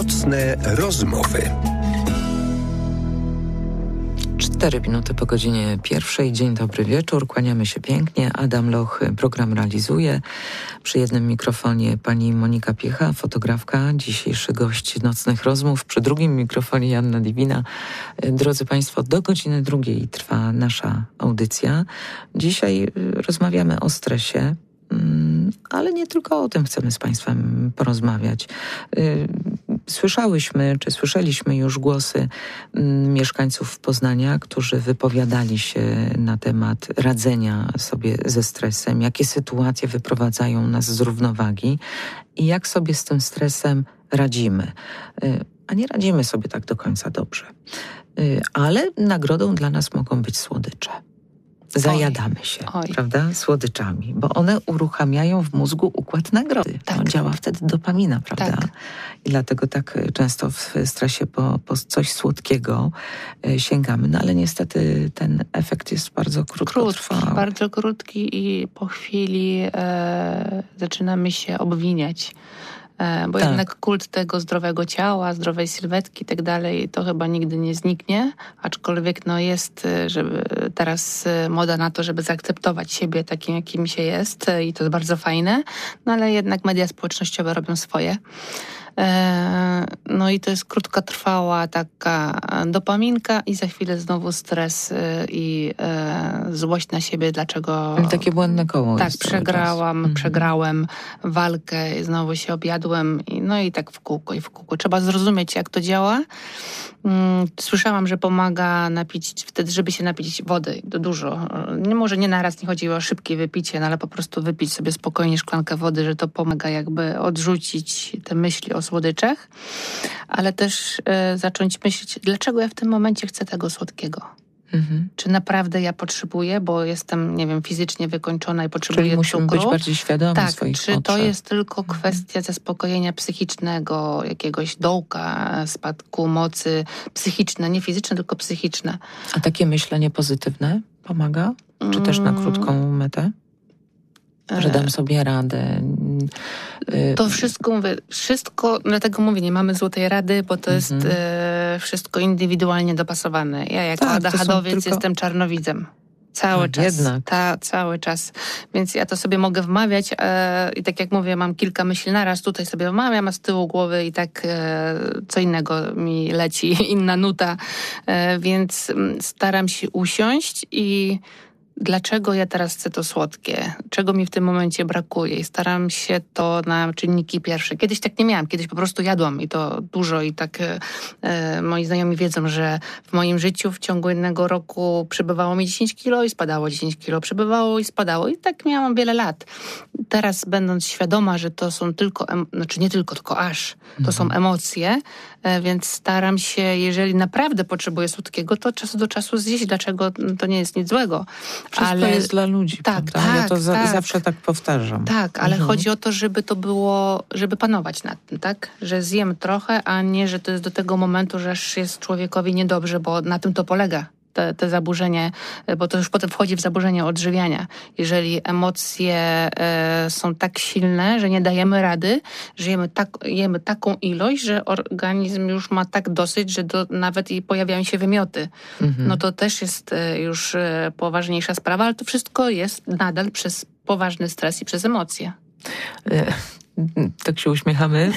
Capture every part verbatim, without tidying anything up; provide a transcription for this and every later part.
Nocne rozmowy. Cztery minuty po godzinie pierwszej. Dzień dobry wieczór. Kłaniamy się pięknie. Adam Loch program realizuje. Przy jednym mikrofonie pani Monika Piecha, fotografka, dzisiejszy gość Nocnych Rozmów. Przy drugim mikrofonie Joanna Dibina. Drodzy Państwo, do godziny drugiej trwa nasza audycja. Dzisiaj rozmawiamy o stresie, ale nie tylko o tym chcemy z Państwem porozmawiać. Słyszałyśmy, czy słyszeliśmy już głosy mieszkańców Poznania, którzy wypowiadali się na temat radzenia sobie ze stresem, jakie sytuacje wyprowadzają nas z równowagi i jak sobie z tym stresem radzimy. A nie radzimy sobie tak do końca dobrze. Ale nagrodą dla nas mogą być słodycze. Zajadamy się, Oj. prawda, słodyczami, bo one uruchamiają w mózgu układ nagrody. Tak. No, działa wtedy dopamina, prawda? Tak. I dlatego tak często w stresie po, po coś słodkiego e, sięgamy. No ale niestety ten efekt jest bardzo krótkotrwały. Krótki, bardzo krótki i po chwili e, zaczynamy się obwiniać. E, bo tak. jednak kult tego zdrowego ciała, zdrowej sylwetki i tak dalej, to chyba nigdy nie zniknie, aczkolwiek no jest żeby teraz moda na to, żeby zaakceptować siebie takim, jakim się jest i to jest bardzo fajne, no ale jednak media społecznościowe robią swoje. No i to jest krótkotrwała taka dopaminka i za chwilę znowu stres i złość na siebie, dlaczego... I takie błędne koło. Tak, przegrałam, mhm. przegrałem walkę, znowu się objadłem i, no i tak w kółko i w kółko. Trzeba zrozumieć, jak to działa. Słyszałam, że pomaga napić, wtedy, żeby się napić wody, to dużo. Nie, może nie naraz, nie chodzi o szybkie wypicie, no ale po prostu wypić sobie spokojnie szklankę wody, że to pomaga jakby odrzucić te myśli o słodyczach, ale też e, zacząć myśleć, dlaczego ja w tym momencie chcę tego słodkiego. Mhm. Czy naprawdę ja potrzebuję, bo jestem, nie wiem, fizycznie wykończona i potrzebuję Czyli musimy cukru. być bardziej świadomi tak, swoich czy potrzeb. to jest tylko kwestia zaspokojenia psychicznego, jakiegoś dołka, spadku mocy psychiczne, nie fizyczne, tylko psychiczne. A takie myślenie pozytywne pomaga? Czy też na krótką metę? Że dam sobie radę. To wszystko, mówię, wszystko, dlatego mówię, nie mamy złotej rady, bo to jest mm-hmm. e, wszystko indywidualnie dopasowane. Ja jako tak, A D H dowiec tylko... jestem czarnowidzem. Cały A, czas. Jednak. Ta, cały czas. Więc ja to sobie mogę wmawiać e, i tak jak mówię, mam kilka myśli naraz, tutaj sobie wmawiam, a z tyłu głowy i tak e, co innego mi leci, inna nuta. E, więc m, staram się usiąść i dlaczego ja teraz chcę to słodkie? Czego mi w tym momencie brakuje? I staram się to na czynniki pierwsze. Kiedyś tak nie miałam. Kiedyś po prostu jadłam i to dużo. I tak e, moi znajomi wiedzą, że w moim życiu w ciągu jednego roku przybywało mi dziesięć kilo i spadało dziesięć kilo. Przybywało i spadało. I tak miałam wiele lat. Teraz będąc świadoma, że to są tylko, em- znaczy nie tylko, tylko aż, to mhm. są emocje, e, więc staram się, jeżeli naprawdę potrzebuję słodkiego, to od czasu do czasu zjeść. Dlaczego? To nie jest nic złego. Wszystko ale jest dla ludzi, tak, prawda? tak, Ja to za, tak. zawsze tak powtarzam. Tak, ale mhm. chodzi o to, żeby to było, żeby panować nad tym, tak? Że zjem trochę, a nie, że to jest do tego momentu, że aż jest człowiekowi niedobrze, bo na tym to polega. Te, te zaburzenie, bo to już potem wchodzi w zaburzenie odżywiania. Jeżeli emocje e, są tak silne, że nie dajemy rady, że jemy, tak, jemy taką ilość, że organizm już ma tak dosyć, że do, nawet i pojawiają się wymioty. Mhm. No to też jest e, już e, poważniejsza sprawa, ale to wszystko jest nadal przez poważny stres i przez emocje. E- Tak się uśmiechamy.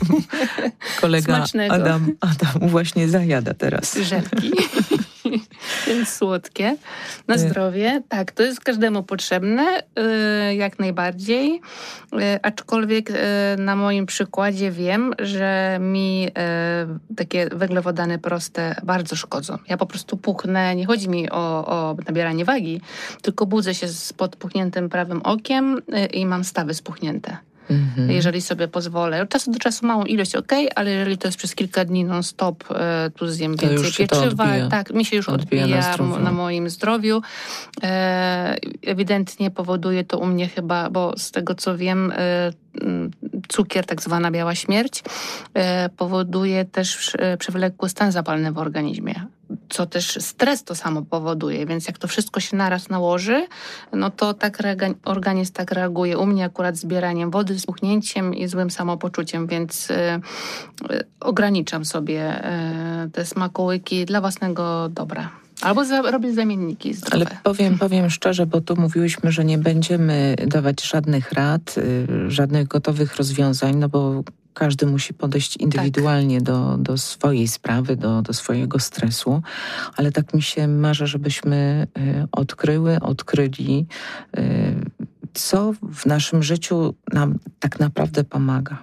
Kolega Adam, Adam właśnie zajada teraz. Żelki. Więc słodkie. Na zdrowie. Tak, to jest każdemu potrzebne. Jak najbardziej. Aczkolwiek na moim przykładzie wiem, że mi takie węglowodany proste bardzo szkodzą. Ja po prostu puchnę. Nie chodzi mi o, o nabieranie wagi, tylko budzę się z podpuchniętym prawym okiem i mam stawy spuchnięte. Mhm. Jeżeli sobie pozwolę. Od czasu do czasu małą ilość, okej, okay, ale jeżeli to jest przez kilka dni non-stop, e, tu zjem to więcej pieczywa. Tak, mi się już odbija, odbija na, na moim zdrowiu. E, ewidentnie powoduje to u mnie chyba, bo z tego co wiem, e, cukier, tak zwana biała śmierć, e, powoduje też e, przewlekły stan zapalny w organizmie. co też stres to samo powoduje, więc jak to wszystko się naraz nałoży, no to tak reaga- organizm tak reaguje. U mnie akurat zbieraniem wody, z puchnięciem i złym samopoczuciem, więc y, y, ograniczam sobie y, te smakołyki dla własnego dobra. Albo za, robię zamienniki zdrowe. Ale powiem, powiem szczerze, bo tu mówiłyśmy, że nie będziemy dawać żadnych rad, y, żadnych gotowych rozwiązań, no bo każdy musi podejść indywidualnie tak. do, do swojej sprawy, do, do swojego stresu, ale tak mi się marzy, żebyśmy y, odkryły, odkryli, y, co w naszym życiu nam tak naprawdę pomaga.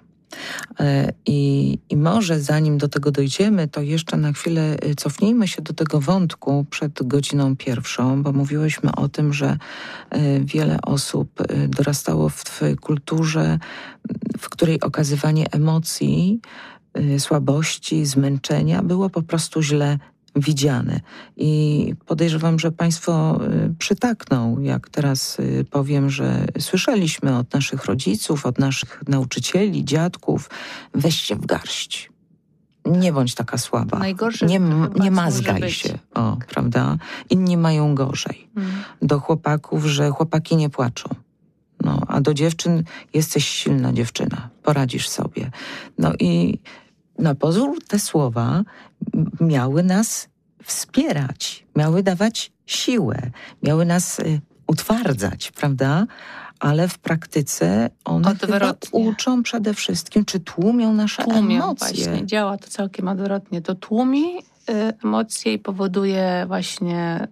I, I może zanim do tego dojdziemy, to jeszcze na chwilę cofnijmy się do tego wątku przed godziną pierwszą, bo mówiłyśmy o tym, że wiele osób dorastało w kulturze, w której okazywanie emocji, słabości, zmęczenia było po prostu źle widziane. I podejrzewam, że Państwo przytakną, jak teraz powiem, że słyszeliśmy od naszych rodziców, od naszych nauczycieli, dziadków, weź się w garść. Nie bądź taka słaba. Najgorsze nie, nie mazgaj się. O, prawda? Inni mają gorzej. Hmm. Do chłopaków, że chłopaki nie płaczą. No, a do dziewczyn jesteś silna dziewczyna. Poradzisz sobie. No i na pozór te słowa miały nas wspierać, miały dawać siłę, miały nas y, utwardzać, prawda? Ale w praktyce one chyba uczą przede wszystkim, czy tłumią nasze tłumią, emocje. Właśnie, działa to całkiem odwrotnie. To tłumi y, emocje i powoduje właśnie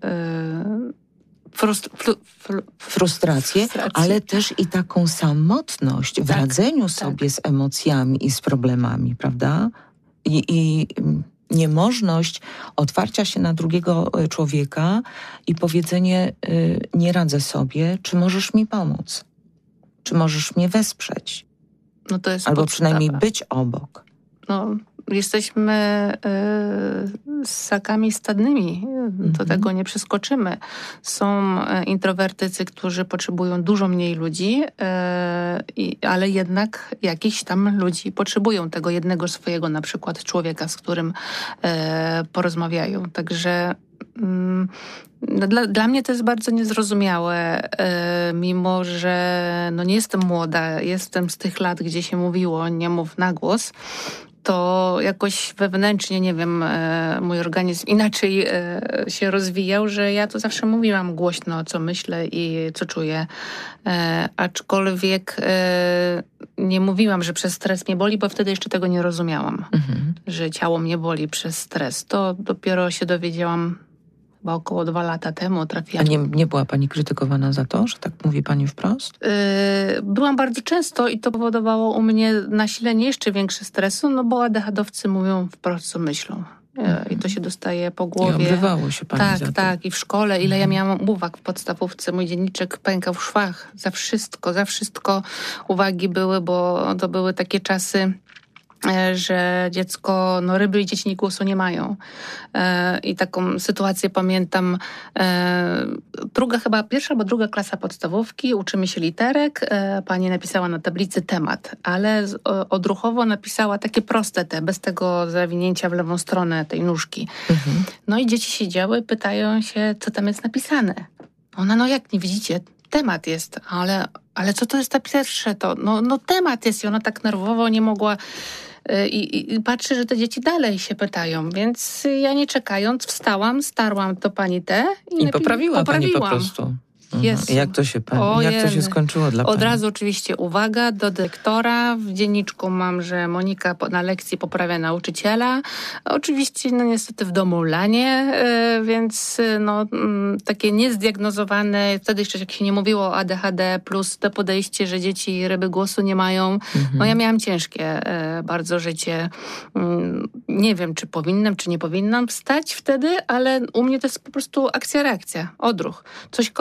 y, frust, flu, flu, frustrację, frustrację, ale też i taką samotność w tak, radzeniu tak. sobie z emocjami i z problemami, prawda? I, i niemożność otwarcia się na drugiego człowieka i powiedzenie y, nie radzę sobie, czy możesz mi pomóc? Czy możesz mnie wesprzeć? No to jest Albo podstawa. przynajmniej być obok. No, jesteśmy y, ssakami stadnymi. Mm-hmm. Do tego nie przeskoczymy. Są introwertycy, którzy potrzebują dużo mniej ludzi, y, i, ale jednak jakiś tam ludzi potrzebują tego jednego swojego na przykład człowieka, z którym y, porozmawiają. Także mm, Dla, dla mnie to jest bardzo niezrozumiałe, y, mimo że no nie jestem młoda, jestem z tych lat, gdzie się mówiło nie mów na głos, to jakoś wewnętrznie, nie wiem, y, mój organizm inaczej y, się rozwijał, że ja to zawsze mówiłam głośno, co myślę i co czuję. Y, aczkolwiek y, nie mówiłam, że przez stres mnie boli, bo wtedy jeszcze tego nie rozumiałam, mhm. że ciało mnie boli przez stres. To dopiero się dowiedziałam chyba około dwa lata temu trafiłam. A nie, nie była pani krytykowana za to, że tak mówi pani wprost? Yy, byłam bardzo często i to powodowało u mnie nasilenie jeszcze większe stresu, no bo adechadowcy mówią wprost, co myślą. Mhm. I to się dostaje po głowie. I obrywało się pani Tak, za to. tak. I w szkole, ile mhm. ja miałam uwag w podstawówce, mój dzienniczek pękał w szwach. Za wszystko, za wszystko uwagi były, bo to były takie czasy, że dziecko, no ryby i dzieci głosu nie mają. E, I taką sytuację pamiętam, e, druga chyba, pierwsza albo druga klasa podstawówki, uczymy się literek, e, pani napisała na tablicy temat, ale z, o, odruchowo napisała takie proste te, bez tego zawinięcia w lewą stronę tej nóżki. Mhm. No i dzieci siedziały, pytają się, co tam jest napisane. Ona, no jak nie widzicie, temat jest, ale, ale co to jest ta pierwsze? To, no, no temat jest i ona tak nerwowo nie mogła I, i patrzy, że te dzieci dalej się pytają, więc ja nie czekając wstałam, starłam to pani te i, I poprawiła pani po poprawiłam. prostu. Mhm. Jak to się O, jak to się skończyło dla pani? Od razu oczywiście uwaga do dyrektora. W dzienniczku mam, że Monika na lekcji poprawia nauczyciela. Oczywiście no niestety w domu lanie, więc no takie niezdiagnozowane, wtedy jeszcze jak się nie mówiło o A D H D, plus to podejście, że dzieci ryby głosu nie mają. Mhm. No ja miałam ciężkie bardzo życie. Nie wiem, czy powinnam, czy nie powinnam wstać wtedy, ale u mnie to jest po prostu akcja-reakcja, odruch. Coś komuś się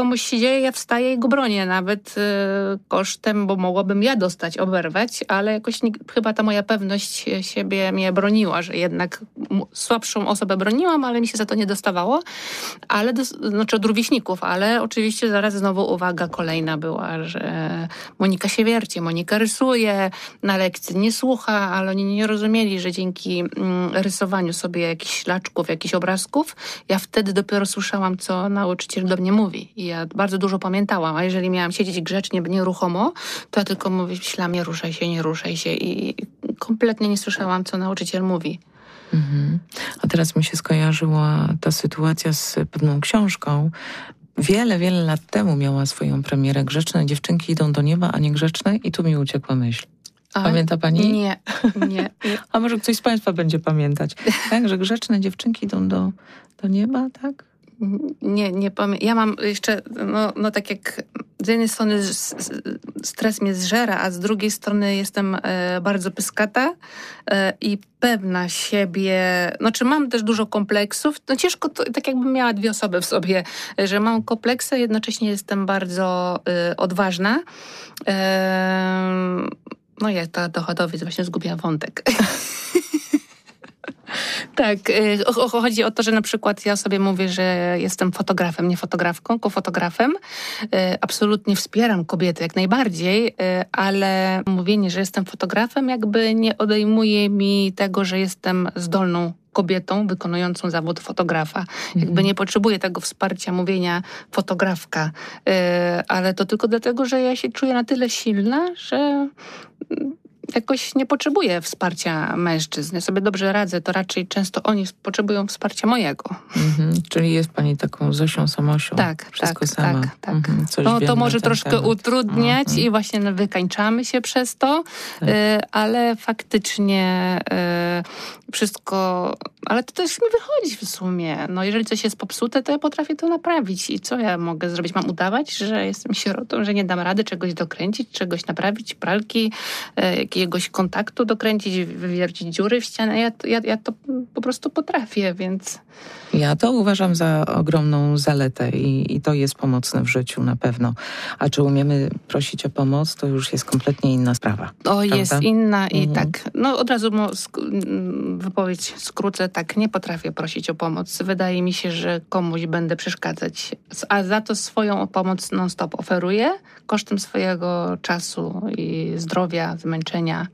dzieje, ja wstaję i go bronię, nawet y, kosztem, bo mogłabym ja dostać, oberwać, ale jakoś nie, chyba ta moja pewność siebie mnie broniła, że jednak słabszą osobę broniłam, ale mi się za to nie dostawało, ale do, znaczy od rówieśników, ale oczywiście zaraz znowu uwaga kolejna była, że Monika się wierci, Monika rysuje, na lekcji nie słucha, ale oni nie rozumieli, że dzięki mm, rysowaniu sobie jakichś ślaczków, jakichś obrazków, ja wtedy dopiero słyszałam, co nauczyciel do mnie mówi. I ja bardzo dużo pamiętałam, a jeżeli miałam siedzieć grzecznie, nieruchomo, to ja tylko myślałam, nie ruszaj się, nie ruszaj się i kompletnie nie słyszałam, co nauczyciel mówi. Mhm. A teraz mi się skojarzyła ta sytuacja z pewną książką. Wiele, wiele lat temu miała swoją premierę Grzeczne dziewczynki idą do nieba, a nie grzeczne i tu mi uciekła myśl. A, Pamięta pani? Nie, nie, nie. A może ktoś z państwa będzie pamiętać. Tak, że grzeczne dziewczynki idą do, do nieba, tak? Nie, nie pamiętam. Ja mam jeszcze, no, no tak jak z jednej strony stres mnie zżera, a z drugiej strony jestem e, bardzo pyskata e, i pewna siebie. Znaczy mam też dużo kompleksów. No ciężko, to, tak jakbym miała dwie osoby w sobie, że mam kompleksy, jednocześnie jestem bardzo e, odważna. E, no ja, ta dochodowiec, właśnie zgubiła wątek. Tak, chodzi o to, że na przykład ja sobie mówię, że jestem fotografem, nie fotografką, tylko fotografem. Absolutnie wspieram kobiety jak najbardziej, ale mówienie, że jestem fotografem jakby nie odejmuje mi tego, że jestem zdolną kobietą wykonującą zawód fotografa. Mhm. Jakby nie potrzebuję tego wsparcia mówienia fotografka, ale to tylko dlatego, że ja się czuję na tyle silna, że jakoś nie potrzebuję wsparcia mężczyzn. Ja sobie dobrze radzę, to raczej często oni potrzebują wsparcia mojego. Mhm. Czyli jest pani taką Zosią Samosią. Tak, Wszystko tak, sama. tak, tak. Mhm. Coś no to może ten troszkę temat. utrudniać Mhm. i właśnie wykańczamy się przez to, tak. y, ale faktycznie y, wszystko, ale to też mi wychodzi w sumie. No jeżeli coś jest popsute, to ja potrafię to naprawić. I co ja mogę zrobić? Mam udawać, że jestem sierotą, że nie dam rady czegoś dokręcić, czegoś naprawić, pralki, y, jakiegoś kontaktu dokręcić, wywiercić dziury w ścianę. Ja, ja, ja to po prostu potrafię, więc... Ja to uważam za ogromną zaletę i, i to jest pomocne w życiu na pewno. A czy umiemy prosić o pomoc, to już jest kompletnie inna sprawa. O, prawda? Jest inna i mhm. tak. No od razu mo, sk- wypowiedź skrócę, tak, nie potrafię prosić o pomoc. Wydaje mi się, że komuś będę przeszkadzać, a za to swoją pomoc non-stop oferuję, kosztem swojego czasu i zdrowia, zmęczenia.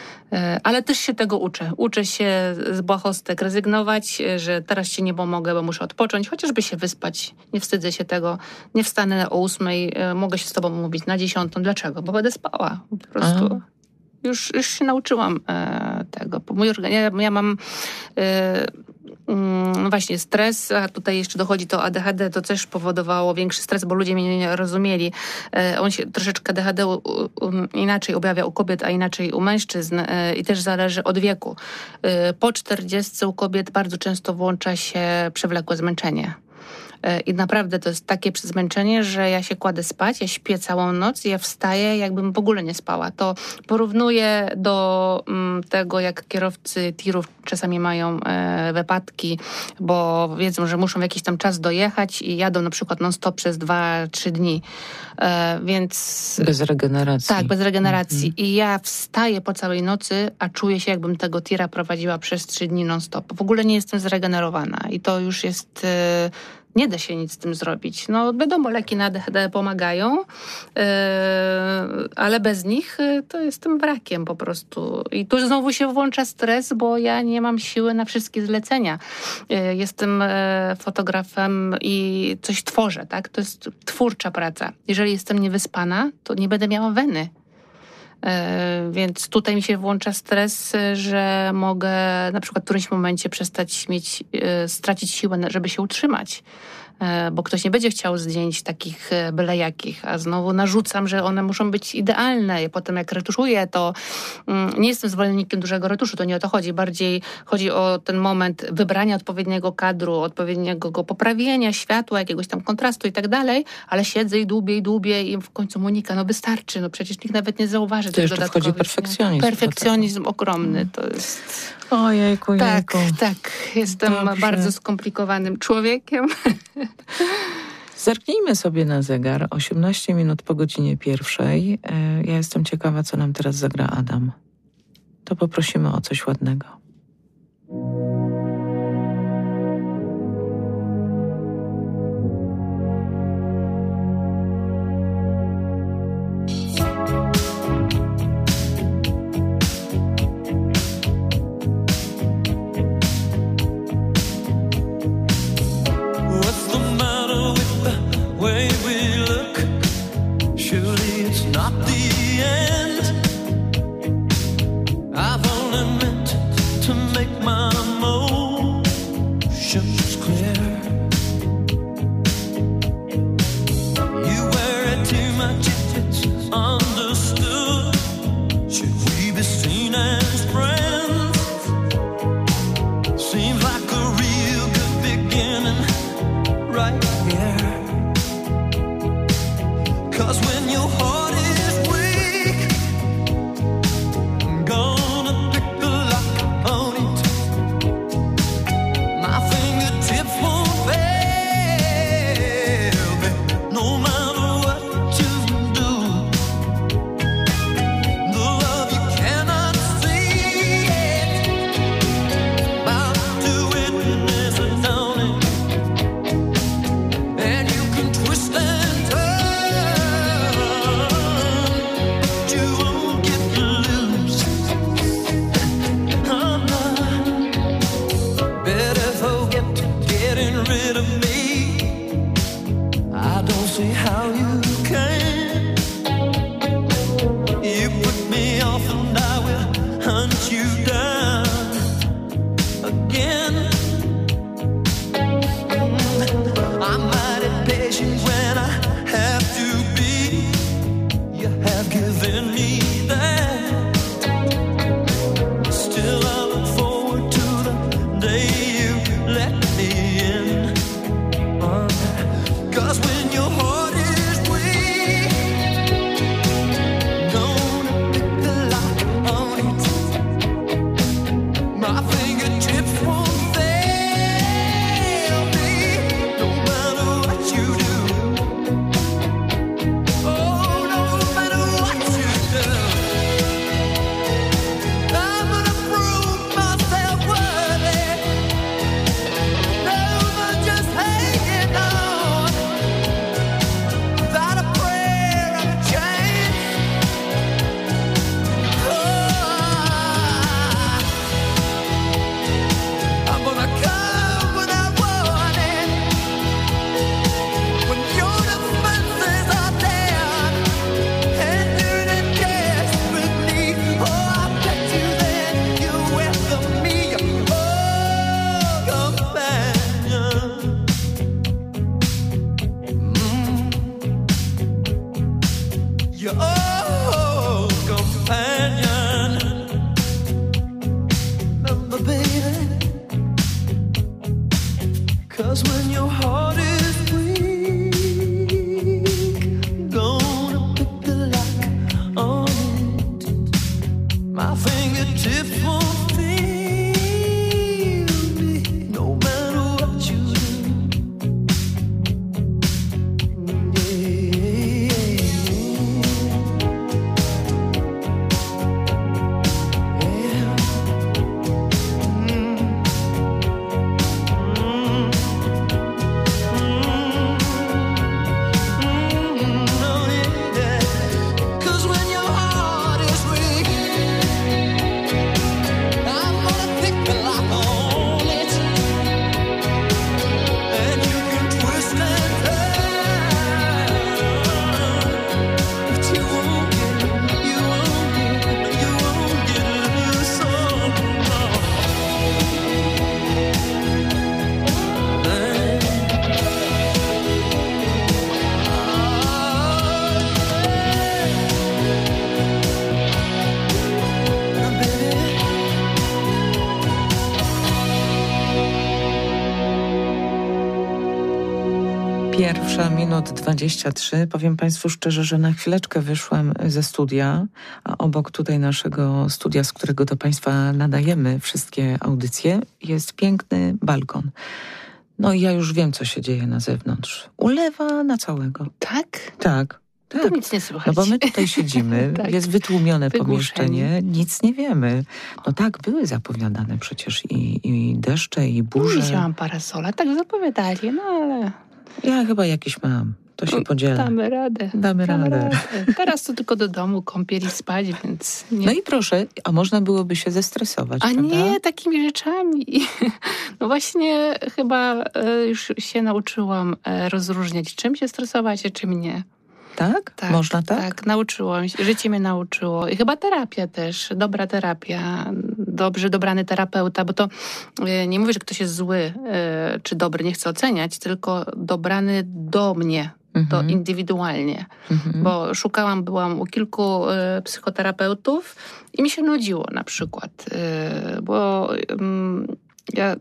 Ale też się tego uczę. Uczę się z błahostek rezygnować, że teraz ci nie pomogę, bo muszę odpocząć, chociażby się wyspać. Nie wstydzę się tego. Nie wstanę o ósmej, mogę się z tobą mówić na dziesiątą. Dlaczego? Bo będę spała. Po prostu już, już się nauczyłam e, tego. Mój organ, ja, ja mam e, mm, właśnie stres, a tutaj jeszcze dochodzi to A D H D, to też powodowało większy stres, bo ludzie mnie nie rozumieli. E, on się troszeczkę D H D u, u, inaczej objawia u kobiet, a inaczej u mężczyzn e, i też zależy od wieku. E, po czterdziestce u kobiet bardzo często włącza się przewlekłe zmęczenie. I naprawdę to jest takie zmęczenie, że ja się kładę spać, ja śpię całą noc i ja wstaję, jakbym w ogóle nie spała. To porównuję do mm, tego, jak kierowcy tirów czasami mają e, wypadki, bo wiedzą, że muszą w jakiś tam czas dojechać i jadą na przykład non-stop przez dwa, trzy dni. E, więc... Bez regeneracji. Tak, bez regeneracji. Mhm. I ja wstaję po całej nocy, a czuję się, jakbym tego tira prowadziła przez trzy dni non-stop. W ogóle nie jestem zregenerowana i to już jest... E, Nie da się nic z tym zrobić. No wiadomo, leki na A D H D pomagają, yy, ale bez nich yy, to jestem wrakiem po prostu. I tu znowu się włącza stres, bo ja nie mam siły na wszystkie zlecenia. Yy, jestem yy, fotografem i coś tworzę, tak? To jest twórcza praca. Jeżeli jestem niewyspana, to nie będę miała weny. Yy, więc tutaj mi się włącza stres, że mogę na przykład w którymś momencie przestać mieć, yy, stracić siłę, żeby się utrzymać. Bo ktoś nie będzie chciał zdjęć takich byle jakich, a znowu narzucam, że one muszą być idealne. I potem jak retuszuję, to nie jestem zwolennikiem dużego retuszu, to nie o to chodzi. Bardziej chodzi o ten moment wybrania odpowiedniego kadru, odpowiedniego go poprawienia, światła, jakiegoś tam kontrastu i tak dalej, ale siedzę i dłubię i dłubię i w końcu Monika, no wystarczy, no przecież nikt nawet nie zauważy. To jeszcze wchodzi perfekcjonizm. Perfekcjonizm ogromny to jest... Ojejku, jejku. Tak, tak. Jestem Dobrze. bardzo skomplikowanym człowiekiem. Zerknijmy sobie na zegar. osiemnaście minut po godzinie pierwszej. Ja jestem ciekawa, co nam teraz zagra Adam. To poprosimy o coś ładnego. Pierwsza minut dwadzieścia trzy. Powiem Państwu szczerze, że na chwileczkę wyszłam ze studia, a obok tutaj naszego studia, z którego do Państwa nadajemy wszystkie audycje, jest piękny balkon. No i ja już wiem, co się dzieje na zewnątrz. Ulewa na całego. Tak? Tak. Tak. Tak. To nic nie słychać. No bo my tutaj siedzimy, tak. jest wytłumione Wygłuszeni. pomieszczenie, nic nie wiemy. No tak, były zapowiadane przecież i, i deszcze, i burze. Nie wzięłam parasola, tak zapowiadali, no ale... Ja chyba jakiś mam, to się podzielę. Damy radę. Damy radę. radę. Teraz to tylko do domu kąpiel i spać, więc... Nie. No i proszę, a można byłoby się zestresować, A prawda? nie takimi rzeczami. No właśnie chyba e, już się nauczyłam e, rozróżniać, czym się stresować, a czym nie. Tak? Tak, Można tak? Tak, nauczyłam się. Życie mnie nauczyło. I chyba terapia też. Dobra terapia. Dobrze dobrany terapeuta, bo to e, nie mówię, że ktoś jest zły e, czy dobry, nie chcę oceniać, tylko dobrany do mnie. Mhm. To indywidualnie. Mhm. Bo szukałam, byłam u kilku e, psychoterapeutów i mi się nudziło na przykład. E, bo mm, ja...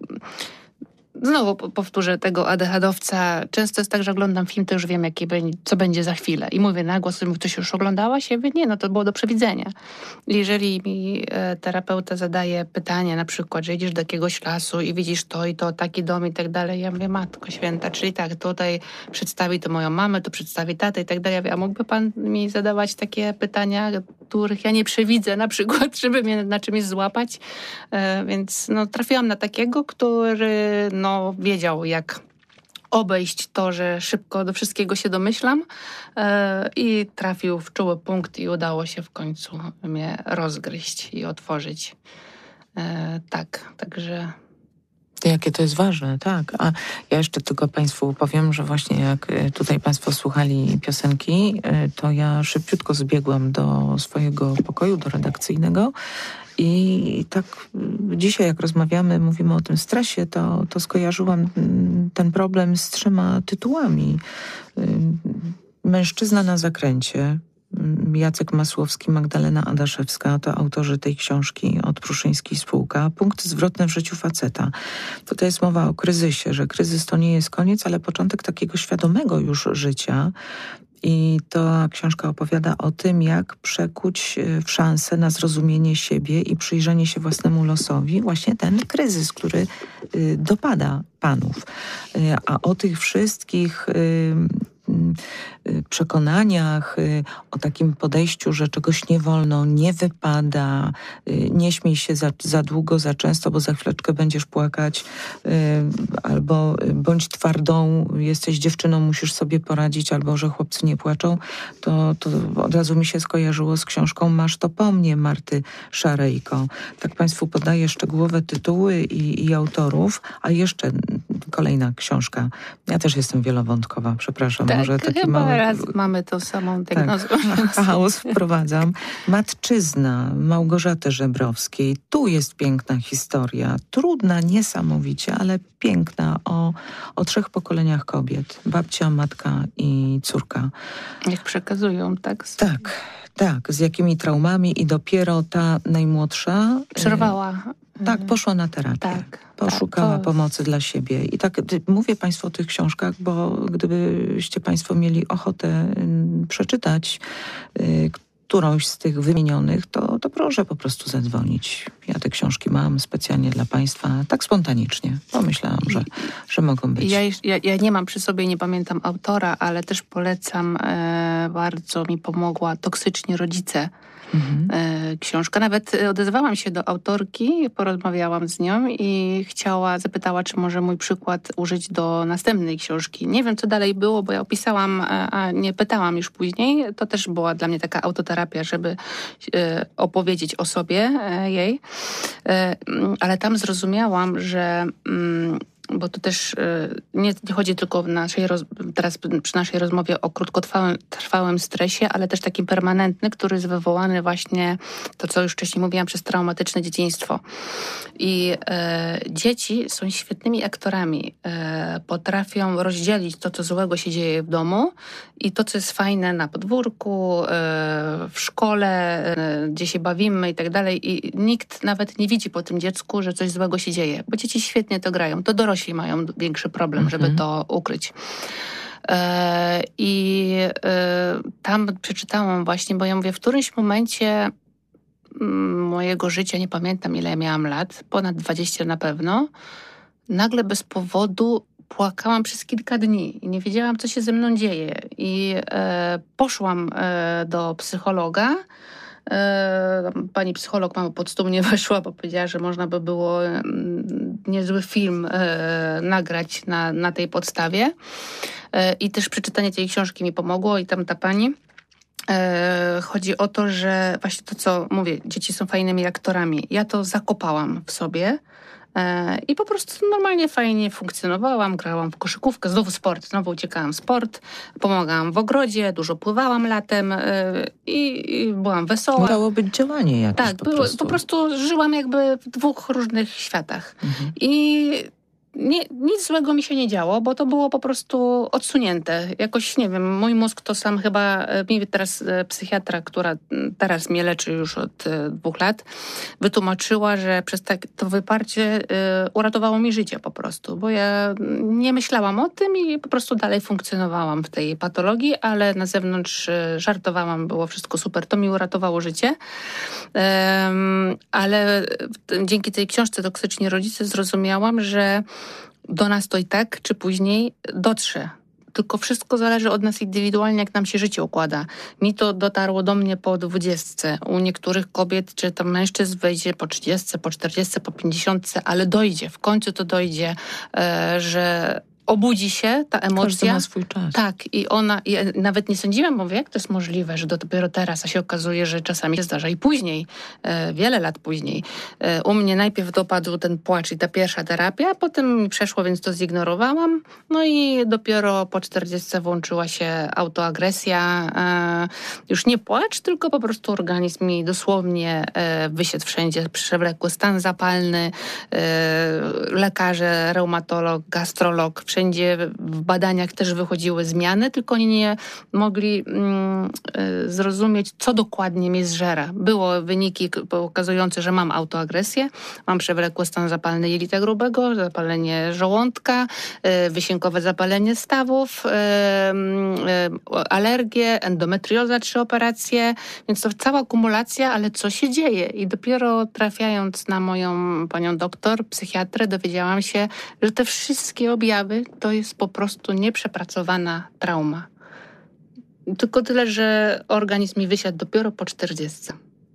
Znowu powtórzę tego adechadowca. Często jest tak, że oglądam film, to już wiem, jakie będzie, co będzie za chwilę. I mówię na głos, ktoś już oglądałaś? Ja mówię, nie, no to było do przewidzenia. Jeżeli mi e, terapeuta zadaje pytanie, na przykład, że idziesz do jakiegoś lasu i widzisz to i to, taki dom i tak dalej, ja mówię, Matko Święta, czyli tak, tutaj przedstawi to moją mamę, to przedstawi tatę i tak dalej. Ja mówię, a mógłby pan mi zadawać takie pytania, których ja nie przewidzę, na przykład, żeby mnie na czymś złapać? E, więc no, trafiłam na takiego, który no, wiedział, jak obejść to, że szybko do wszystkiego się domyślam e, i trafił w czuły punkt i udało się w końcu mnie rozgryźć i otworzyć. E, tak, także... Jakie to jest ważne, tak. A ja jeszcze tylko Państwu powiem, że właśnie jak tutaj Państwo słuchali piosenki, to ja szybciutko zbiegłam do swojego pokoju, do redakcyjnego i tak dzisiaj jak rozmawiamy, mówimy o tym stresie, to, to skojarzyłam ten problem z trzema tytułami. Mężczyzna na zakręcie, Jacek Masłowski, Magdalena Adaszewska, to autorzy tej książki od Pruszyńskiej Spółka. Punkt zwrotny w życiu faceta. Tutaj jest mowa o kryzysie, że kryzys to nie jest koniec, ale początek takiego świadomego już życia. I ta książka opowiada o tym, jak przekuć w szansę na zrozumienie siebie i przyjrzenie się własnemu losowi właśnie ten kryzys, który dopada panów. A o tych wszystkich przekonaniach, o takim podejściu, że czegoś nie wolno, nie wypada, nie śmiej się za, za długo, za często, bo za chwileczkę będziesz płakać, albo bądź twardą, jesteś dziewczyną, musisz sobie poradzić, albo że chłopcy nie płaczą, to, to od razu mi się skojarzyło z książką Masz to po mnie Marty Szarejko. Tak Państwu podaję szczegółowe tytuły i, i autorów, a jeszcze kolejna książka. Ja też jestem wielowątkowa, przepraszam. Tak, może taki chyba mały... raz mamy tą samą diagnozę. Tak, chaos wprowadzam. Matczyzna Małgorzaty Żebrowskiej. Tu jest piękna historia. Trudna, niesamowicie, ale piękna. O, o trzech pokoleniach kobiet. Babcia, matka i córka. Jak przekazują, tak? Tak, tak. Z jakimi traumami i dopiero ta najmłodsza... Przerwała. Tak, poszła na terapię. Tak, Poszukała tak, to... pomocy dla siebie. I tak mówię Państwu o tych książkach, bo gdybyście Państwo mieli ochotę y, przeczytać y, którąś z tych wymienionych, to, to proszę po prostu zadzwonić. Ja te książki mam specjalnie dla Państwa, tak spontanicznie. Pomyślałam, że, że mogą być. Ja, ja, ja nie mam przy sobie, nie pamiętam autora, ale też polecam, e, bardzo mi pomogła Toksyczni rodzice. Mhm. Książka. Nawet odezwałam się do autorki, porozmawiałam z nią i chciała, zapytała, czy może mój przykład użyć do następnej książki. Nie wiem, co dalej było, bo ja opisałam, a nie pytałam już później. To też była dla mnie taka autoterapia, żeby opowiedzieć o sobie jej. Ale tam zrozumiałam, że bo to też nie, nie chodzi tylko w naszej roz, teraz przy naszej rozmowie o krótkotrwałym trwałym stresie, ale też takim permanentny, który jest wywołany właśnie, to co już wcześniej mówiłam, przez traumatyczne dzieciństwo. I e, dzieci są świetnymi aktorami. E, potrafią rozdzielić to, co złego się dzieje w domu i to, co jest fajne na podwórku, e, w szkole, e, gdzie się bawimy i tak dalej. I nikt nawet nie widzi po tym dziecku, że coś złego się dzieje, bo dzieci świetnie to grają. To dorośli mają większy problem, mm-hmm. żeby to ukryć. E, I e, tam przeczytałam właśnie, bo ja mówię, w którymś momencie mojego życia, nie pamiętam ile ja miałam lat, ponad dwadzieścia na pewno, nagle bez powodu płakałam przez kilka dni i nie wiedziałam, co się ze mną dzieje. I e, poszłam e, do psychologa. E, pani psycholog mamo pod stół nie weszła, bo powiedziała, że można by było e, niezły film e, nagrać na, na tej podstawie. E, I też przeczytanie tej książki mi pomogło i tam ta pani. E, chodzi o to, że właśnie to, co mówię, dzieci są fajnymi aktorami. Ja to zakopałam w sobie. I po prostu normalnie, fajnie funkcjonowałam, grałam w koszykówkę, znowu sport, znowu uciekałam w sport, pomagałam w ogrodzie, dużo pływałam latem i, i byłam wesoła. Musiało być działanie jakieś tak, po było, prostu. po prostu żyłam jakby w dwóch różnych światach. Mhm. I nie, nic złego mi się nie działo, bo to było po prostu odsunięte. Jakoś, nie wiem, mój mózg to sam chyba, mi teraz psychiatra, która teraz mnie leczy już od dwóch lat, wytłumaczyła, że przez tak, to wyparcie y, uratowało mi życie po prostu, bo ja nie myślałam o tym i po prostu dalej funkcjonowałam w tej patologii, ale na zewnątrz y, żartowałam, było wszystko super, to mi uratowało życie. Um, ale dzięki tej książce Toksyczni rodzice zrozumiałam, że do nas to i tak, czy później dotrze. Tylko wszystko zależy od nas indywidualnie, jak nam się życie układa. Mi to dotarło do mnie po dwudziestce. U niektórych kobiet, czy tam mężczyzn wejdzie po trzydziestce, po czterdziestce, po pięćdziesiątce, ale dojdzie. W końcu to dojdzie, e, że obudzi się ta emocja. Każdy ma swój czas. Tak, i ona, i nawet nie sądziłam, mówię, jak to jest możliwe, że dopiero teraz, a się okazuje, że czasami się zdarza i później, e, wiele lat później. E, u mnie najpierw dopadł ten płacz i ta pierwsza terapia, potem mi przeszło, więc to zignorowałam, no i dopiero po czterdziestce włączyła się autoagresja. E, już nie płacz, tylko po prostu organizm mi dosłownie e, wysiadł wszędzie, przewlekły stan zapalny, e, lekarze, reumatolog, gastrolog, wszędzie w badaniach też wychodziły zmiany, tylko oni nie mogli mm, zrozumieć, co dokładnie mnie zżera. Było wyniki pokazujące, że mam autoagresję, mam przewlekły stan zapalny jelita grubego, zapalenie żołądka, wysiękowe zapalenie stawów, alergie, endometrioza, trzy operacje, więc to cała akumulacja, ale co się dzieje? I dopiero trafiając na moją panią doktor, psychiatrę, dowiedziałam się, że te wszystkie objawy to jest po prostu nieprzepracowana trauma. Tylko tyle, że organizm mi wysiadł dopiero po czterdziestce.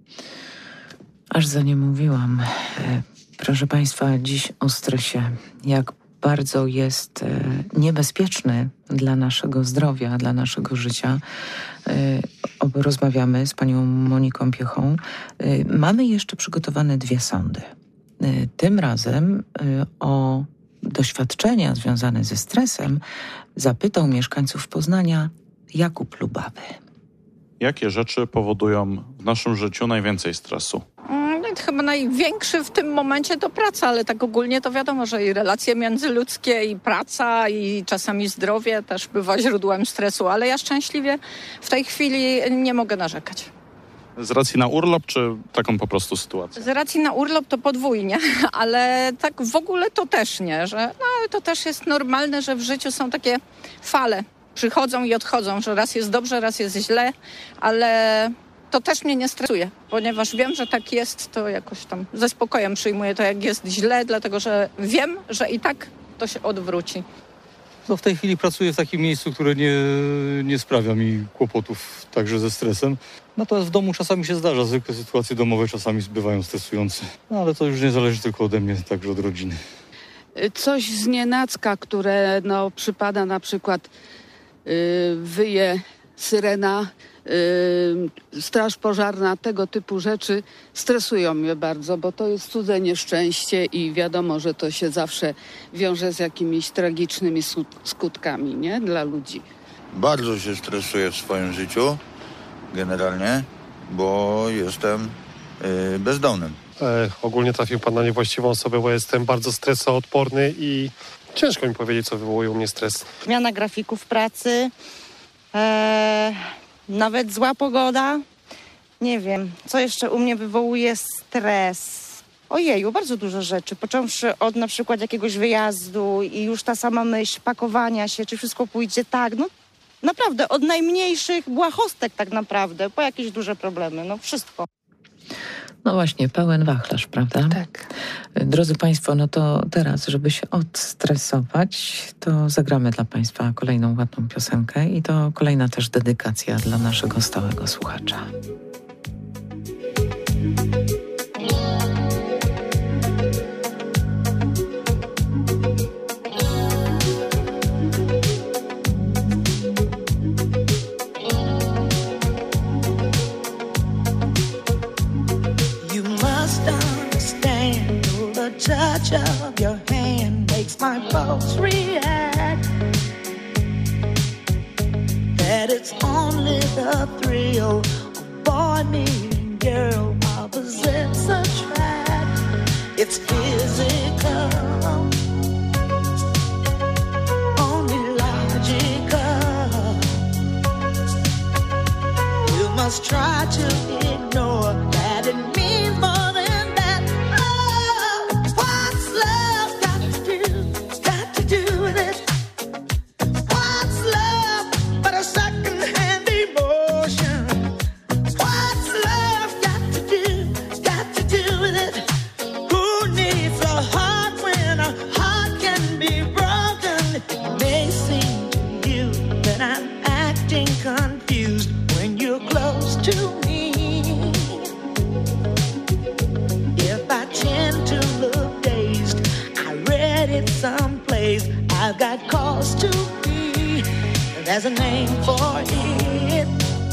Aż za nie mówiłam. Proszę Państwa, dziś o stresie. Jak bardzo jest niebezpieczny dla naszego zdrowia, dla naszego życia. Rozmawiamy z panią Moniką Piechą. Mamy jeszcze przygotowane dwie sądy. Tym razem o doświadczenia związane ze stresem zapytał mieszkańców Poznania Jakub Lubawy. Jakie rzeczy powodują w naszym życiu najwięcej stresu? Chyba największy w tym momencie to praca, ale tak ogólnie to wiadomo, że i relacje międzyludzkie, i praca, i czasami zdrowie też bywa źródłem stresu, ale ja szczęśliwie w tej chwili nie mogę narzekać. Z racji na urlop, czy taką po prostu sytuację? Z racji na urlop to podwójnie, ale tak w ogóle to też nie, że no, to też jest normalne, że w życiu są takie fale. Przychodzą i odchodzą, że raz jest dobrze, raz jest źle, ale to też mnie nie stresuje, ponieważ wiem, że tak jest, to jakoś tam ze spokojem przyjmuję to, jak jest źle, dlatego że wiem, że i tak to się odwróci. No w tej chwili pracuję w takim miejscu, które nie, nie sprawia mi kłopotów także ze stresem. Natomiast w domu czasami się zdarza, zwykle sytuacje domowe czasami bywają stresujące. No ale to już nie zależy tylko ode mnie, także od rodziny. Coś znienacka, które no, przypada na przykład yy, wyje syrena, yy, straż pożarna, tego typu rzeczy stresują mnie bardzo, bo to jest cudze nieszczęście i wiadomo, że to się zawsze wiąże z jakimiś tragicznymi skutkami, nie? Dla ludzi. Bardzo się stresuję w swoim życiu, generalnie, bo jestem yy, bezdomnym. E, ogólnie trafił pan na niewłaściwą osobę, bo jestem bardzo stresoodporny i ciężko mi powiedzieć, co wywołuje u mnie stres. Zmiana grafików pracy, e, nawet zła pogoda. Nie wiem, co jeszcze u mnie wywołuje stres. Ojeju, bardzo dużo rzeczy, począwszy od na przykład jakiegoś wyjazdu i już ta sama myśl pakowania się, czy wszystko pójdzie tak, no naprawdę, od najmniejszych błahostek tak naprawdę, po jakieś duże problemy, no wszystko. No właśnie, pełen wachlarz, prawda? Tak. Drodzy Państwo, no to teraz, żeby się odstresować, to zagramy dla Państwa kolejną ładną piosenkę i to kolejna też dedykacja dla naszego stałego słuchacza. Touch of your hand makes my pulse react. That it's only the thrill of boy meeting girl, opposites attract. It's physical, only logical. You must try to ignore that it means more. I've got cause to be, there's a name for it.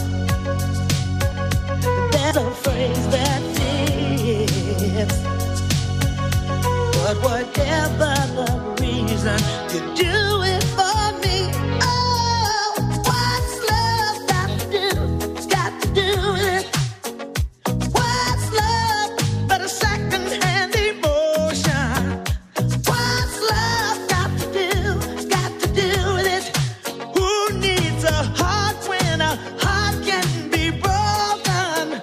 There's a phrase that fits. But whatever the reason, you do it for me. Oh, what's love got to do? Got to do with it. What's love but a second-hand emotion? What's love got to do? Got to do with it. Who needs a heart when a heart can be broken?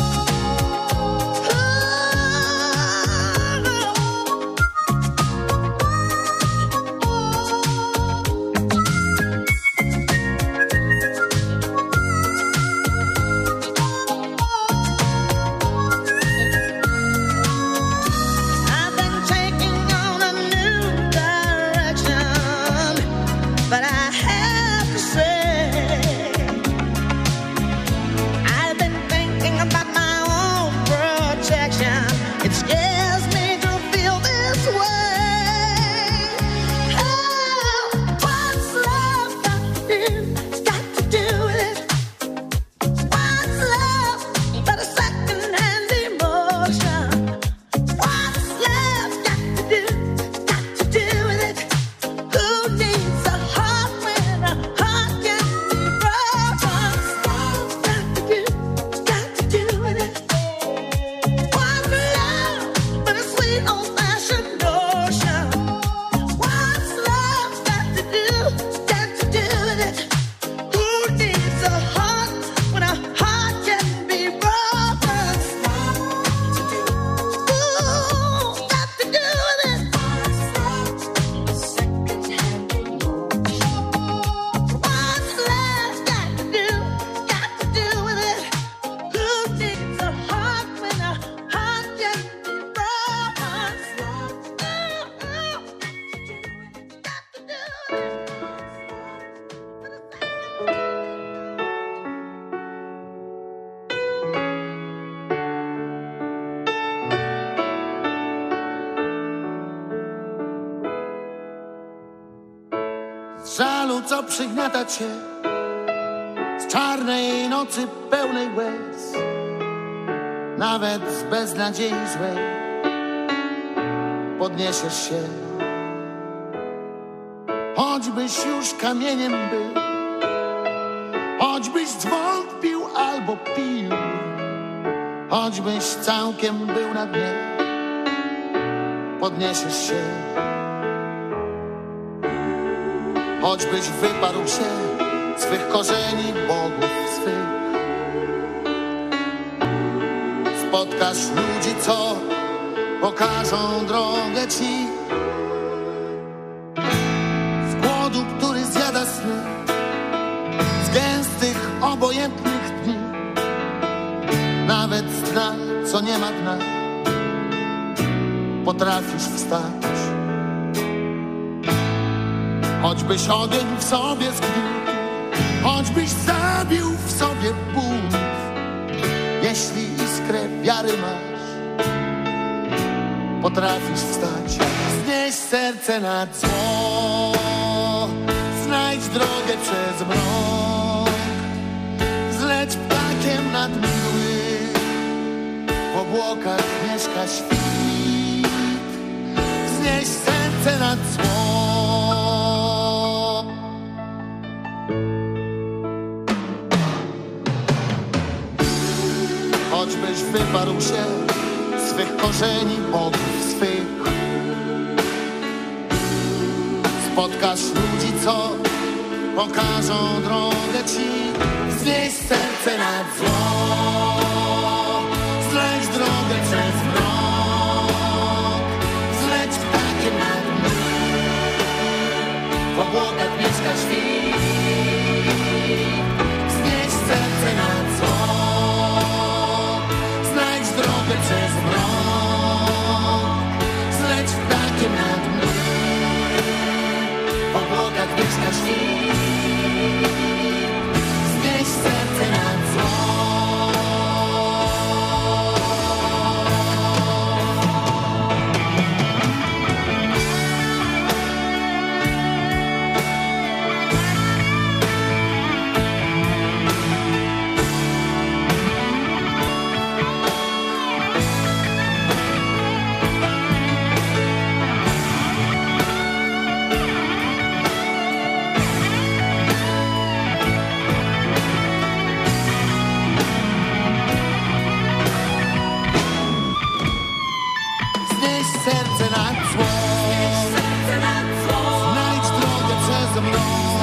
I've been taking on a new direction, but I have to say, I've been thinking about my own protection. It scares me to feel this way. Oh, what's love got to do? Got to do with it. What's love but a second-hand emotion? What's love got to do? Got to do with it. Who needs a heart when a heart can be broken? What's got to do? Got to do with it. What's love but a sweet old-fashioned notion? What's love got to do? Got to do with it. Who needs a heart when a heart can be broken? Ooh, got to do with it. What's love got to do? Got to do with it. Who needs a heart when a heart can be broken? Got to do Z żalu, co przygniata cię, z czarnej nocy pełnej łez, nawet z beznadziei złej podniesiesz się. Choćbyś już kamieniem był, choćbyś zwątpił albo pił, choćbyś całkiem był na dnie, podniesiesz się. Choćbyś wyparł się swych korzeni, bogów swych, spotkasz ludzi, co pokażą drogę ci. Z głodu, który zjada sny, z gęstych, obojętnych dni, nawet nawet z dna, co nie ma dna, potrafisz wstać. Choćbyś ogień w sobie zgnił, choćbyś zabił w sobie bunt, jeśli iskrę wiary masz, potrafisz wstać. Znieś serce nad zło, znajdź drogę przez mrok, zleć ptakiem nad mgły, w obłokach mieszka świt. Znieś serce nad zło. Choćbyś wyparł się swych korzeni, bogów swych, spotkasz ludzi, co pokażą drogę ci. Znieś serce nad zło, zleć drogę przez mrok, zleć ptakiem nad mgły, w obłokach mieszka świt. Znieś serce nad zło, znajdź drogę przez mrok, zleć ptakiem nad mgły, w obłokach mieszka świt. Znieś serce nad zło. Serce nad zło, znajdź drogę przez mrok,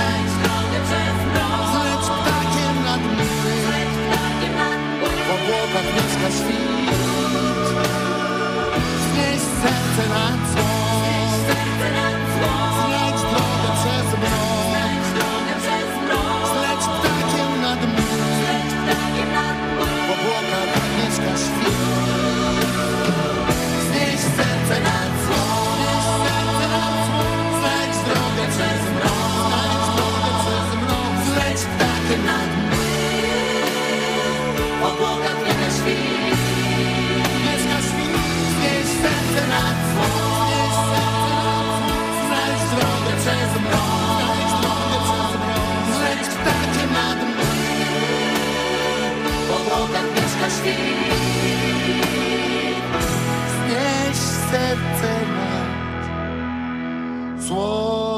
zleć ptakiem nad mgły, w obłokach mieszka świt. Znieś serce nad zło, znajdź drogę przez mrok, zleć ptakiem nad mgły, w obłokach mieszka świt. Serce nad zło, serce nad zło, znajdź drogę przez mrok, znajdź drogę przez mrok, zleć ptakiem nad mgły, w obłokach mieszka świt, mieszka świt. Znieś serce nad zło, znajdź drogę przez mrok, znajdź drogę przez mrok, zleć ptakiem nad mgły, w obłokach mieszka świt. Znieś serce nad zło.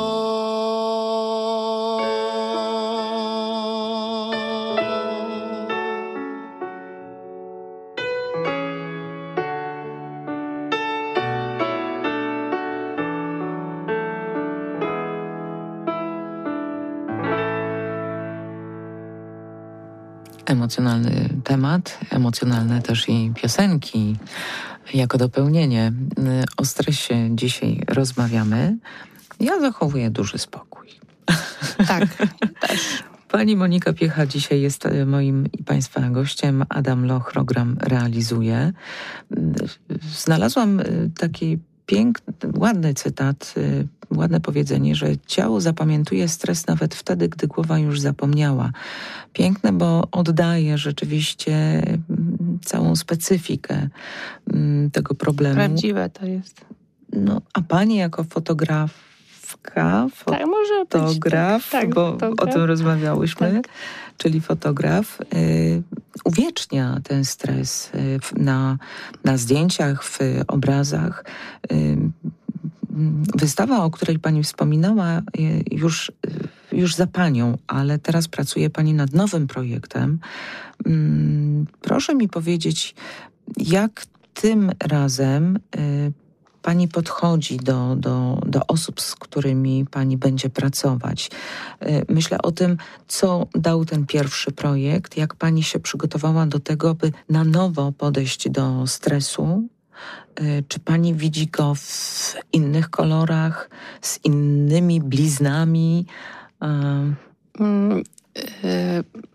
Emocjonalny temat, emocjonalne też i piosenki. Jako dopełnienie. O stresie dzisiaj rozmawiamy. Ja zachowuję duży spokój. Tak, też. Pani Monika Piecha dzisiaj jest moim i Państwa gościem. Adam Loch program realizuje. Znalazłam taki piękny, ładny cytat, ładne powiedzenie, że ciało zapamiętuje stres nawet wtedy, gdy głowa już zapomniała. Piękne, bo oddaje rzeczywiście całą specyfikę tego problemu. Prawdziwe to jest. No, a pani jako fotografka, tak, może fotograf, być, tak, tak, bo fotograf. o tym rozmawiałyśmy, tak. czyli fotograf, y, uwiecznia ten stres y, na, na zdjęciach, w obrazach. Y, Wystawa, o której pani wspominała, już, już za panią, ale teraz pracuje pani nad nowym projektem. Proszę mi powiedzieć, jak tym razem pani podchodzi do, do, do osób, z którymi pani będzie pracować. Myślę o tym, co dał ten pierwszy projekt, jak pani się przygotowała do tego, by na nowo podejść do stresu. Czy pani widzi go w innych kolorach, z innymi bliznami? Mm, y-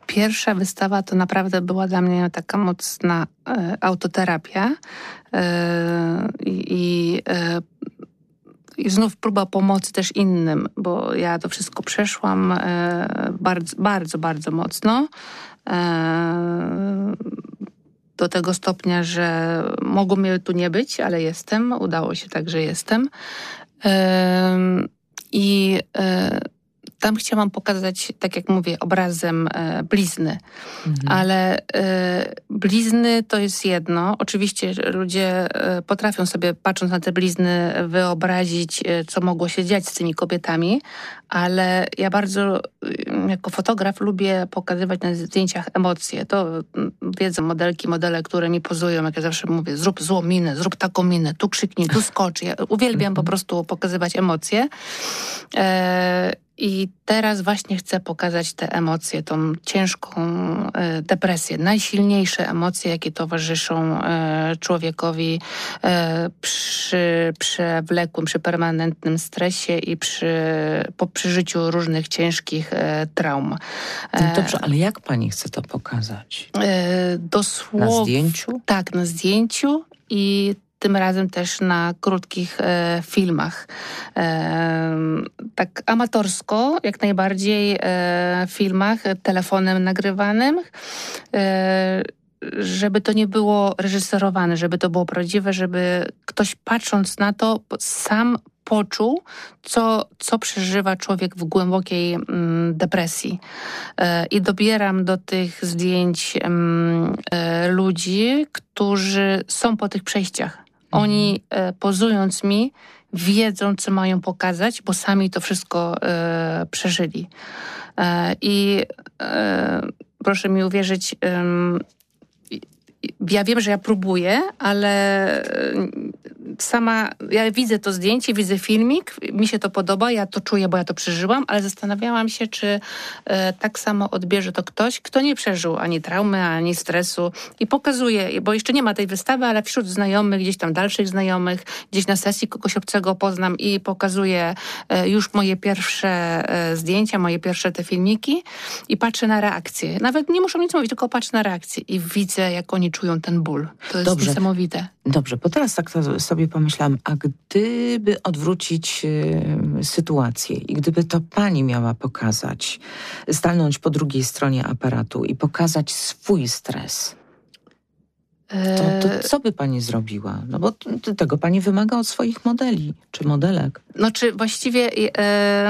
pierwsza wystawa to naprawdę była dla mnie taka mocna e, autoterapia e, i, e, i znów próba pomocy też innym, bo ja to wszystko przeszłam e, bardzo, bardzo, bardzo mocno. E, do tego stopnia, że mogło mnie tu nie być, ale jestem. Udało się tak, że jestem. E, I e, tam chciałam pokazać, tak jak mówię, obrazem e, blizny. Mhm. Ale e, blizny to jest jedno. Oczywiście ludzie e, potrafią sobie, patrząc na te blizny, wyobrazić, e, co mogło się dziać z tymi kobietami, ale ja bardzo, e, jako fotograf, lubię pokazywać na zdjęciach emocje. To m, wiedzą modelki, modele, które mi pozują, jak ja zawsze mówię, zrób złą minę, zrób taką minę, tu krzyknij, tu skocz. Ja uwielbiam po prostu pokazywać emocje. E, I teraz właśnie chcę pokazać te emocje, tą ciężką e, depresję, najsilniejsze emocje, jakie towarzyszą e, człowiekowi e, przy przewlekłym, przy permanentnym stresie i przy, po przeżyciu różnych ciężkich e, traum. E, No dobrze, ale jak pani chce to pokazać? E, dosłownie. Na zdjęciu? Tak, na zdjęciu i tym razem też na krótkich e, filmach. E, tak amatorsko, jak najbardziej e, filmach, telefonem nagrywanym, e, żeby to nie było reżyserowane, żeby to było prawdziwe, żeby ktoś patrząc na to sam poczuł, co, co przeżywa człowiek w głębokiej mm, depresji. E, I dobieram do tych zdjęć mm, e, ludzi, którzy są po tych przejściach. Oni e, pozując mi, wiedzą, co mają pokazać, bo sami to wszystko e, przeżyli. E, I e, proszę mi uwierzyć, e, ja wiem, że ja próbuję, ale sama, ja widzę to zdjęcie, widzę filmik, mi się to podoba, ja to czuję, bo ja to przeżyłam, ale zastanawiałam się, czy e, tak samo odbierze to ktoś, kto nie przeżył ani traumy, ani stresu i pokazuje, bo jeszcze nie ma tej wystawy, ale wśród znajomych, gdzieś tam dalszych znajomych, gdzieś na sesji kogoś obcego poznam i pokazuję e, już moje pierwsze e, zdjęcia, moje pierwsze te filmiki i patrzę na reakcje. Nawet nie muszą nic mówić, tylko patrzę na reakcje i widzę, jak oni czują ten ból. To jest Dobrze. niesamowite. Dobrze, bo teraz tak to sobie pomyślałam, a gdyby odwrócić y, sytuację i gdyby to pani miała pokazać, stanąć po drugiej stronie aparatu i pokazać swój stres, to, to co by pani zrobiła? No bo t, t, tego pani wymaga od swoich modeli czy modelek. No czy właściwie... E,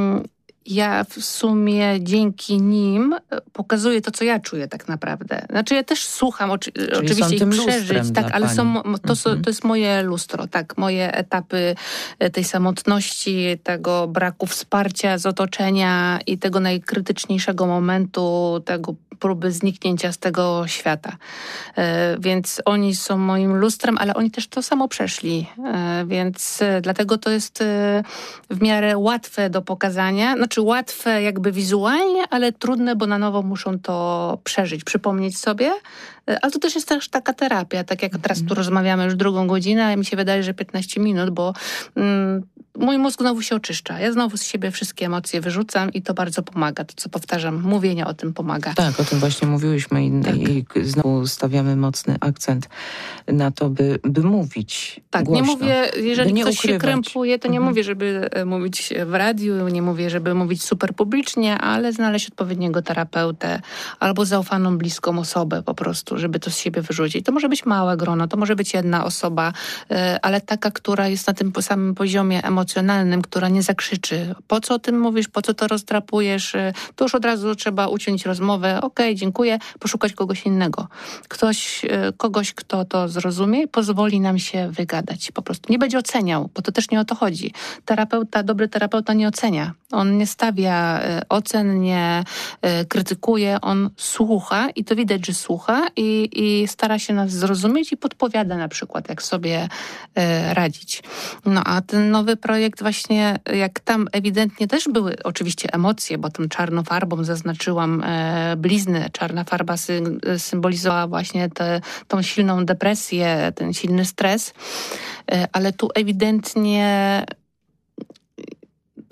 ja w sumie dzięki nim pokazuję to, co ja czuję tak naprawdę. Znaczy ja też słucham oczy, oczywiście ich przeżyć, tak, ale są, to, mhm. to jest moje lustro, tak, moje etapy tej samotności, tego braku wsparcia z otoczenia i tego najkrytyczniejszego momentu, tego próby zniknięcia z tego świata. E, więc oni są moim lustrem, ale oni też to samo przeszli. E, więc e, dlatego to jest e, w miarę łatwe do pokazania. Znaczy łatwe jakby wizualnie, ale trudne, bo na nowo muszą to przeżyć, przypomnieć sobie. E, ale to też jest też taka terapia. Tak jak teraz tu rozmawiamy już drugą godzinę, a mi się wydaje, że piętnaście minut, bo mm, mój mózg znowu się oczyszcza. Ja znowu z siebie wszystkie emocje wyrzucam i to bardzo pomaga. To, co powtarzam, mówienie o tym pomaga. Tak, o tym właśnie mówiłyśmy i, tak. i znowu stawiamy mocny akcent na to, by, by mówić Tak, głośno, nie mówię, jeżeli nie ktoś ukrywać. się krępuje, to nie mhm. mówię, żeby mówić w radiu, nie mówię, żeby mówić super publicznie, ale znaleźć odpowiedniego terapeutę albo zaufaną, bliską osobę po prostu, żeby to z siebie wyrzucić. To może być małe grono, to może być jedna osoba, ale taka, która jest na tym samym poziomie emocjonalnym, która nie zakrzyczy. Po co o tym mówisz, po co to rozdrapujesz? To już od razu trzeba uciąć rozmowę. Okej, dziękuję, poszukać kogoś innego. Ktoś, kogoś, kto to zrozumie i pozwoli nam się wygadać. Po prostu nie będzie oceniał, bo to też nie o to chodzi. Terapeuta, dobry terapeuta nie ocenia. On nie stawia ocen, nie krytykuje, on słucha i to widać, że słucha i, i stara się nas zrozumieć i podpowiada na przykład, jak sobie radzić. No a ten nowy projekt właśnie, jak tam ewidentnie też były oczywiście emocje, bo tą czarną farbą zaznaczyłam blizny. Czarna farba sy- symbolizowała właśnie te, tą silną depresję, ten silny stres, ale tu ewidentnie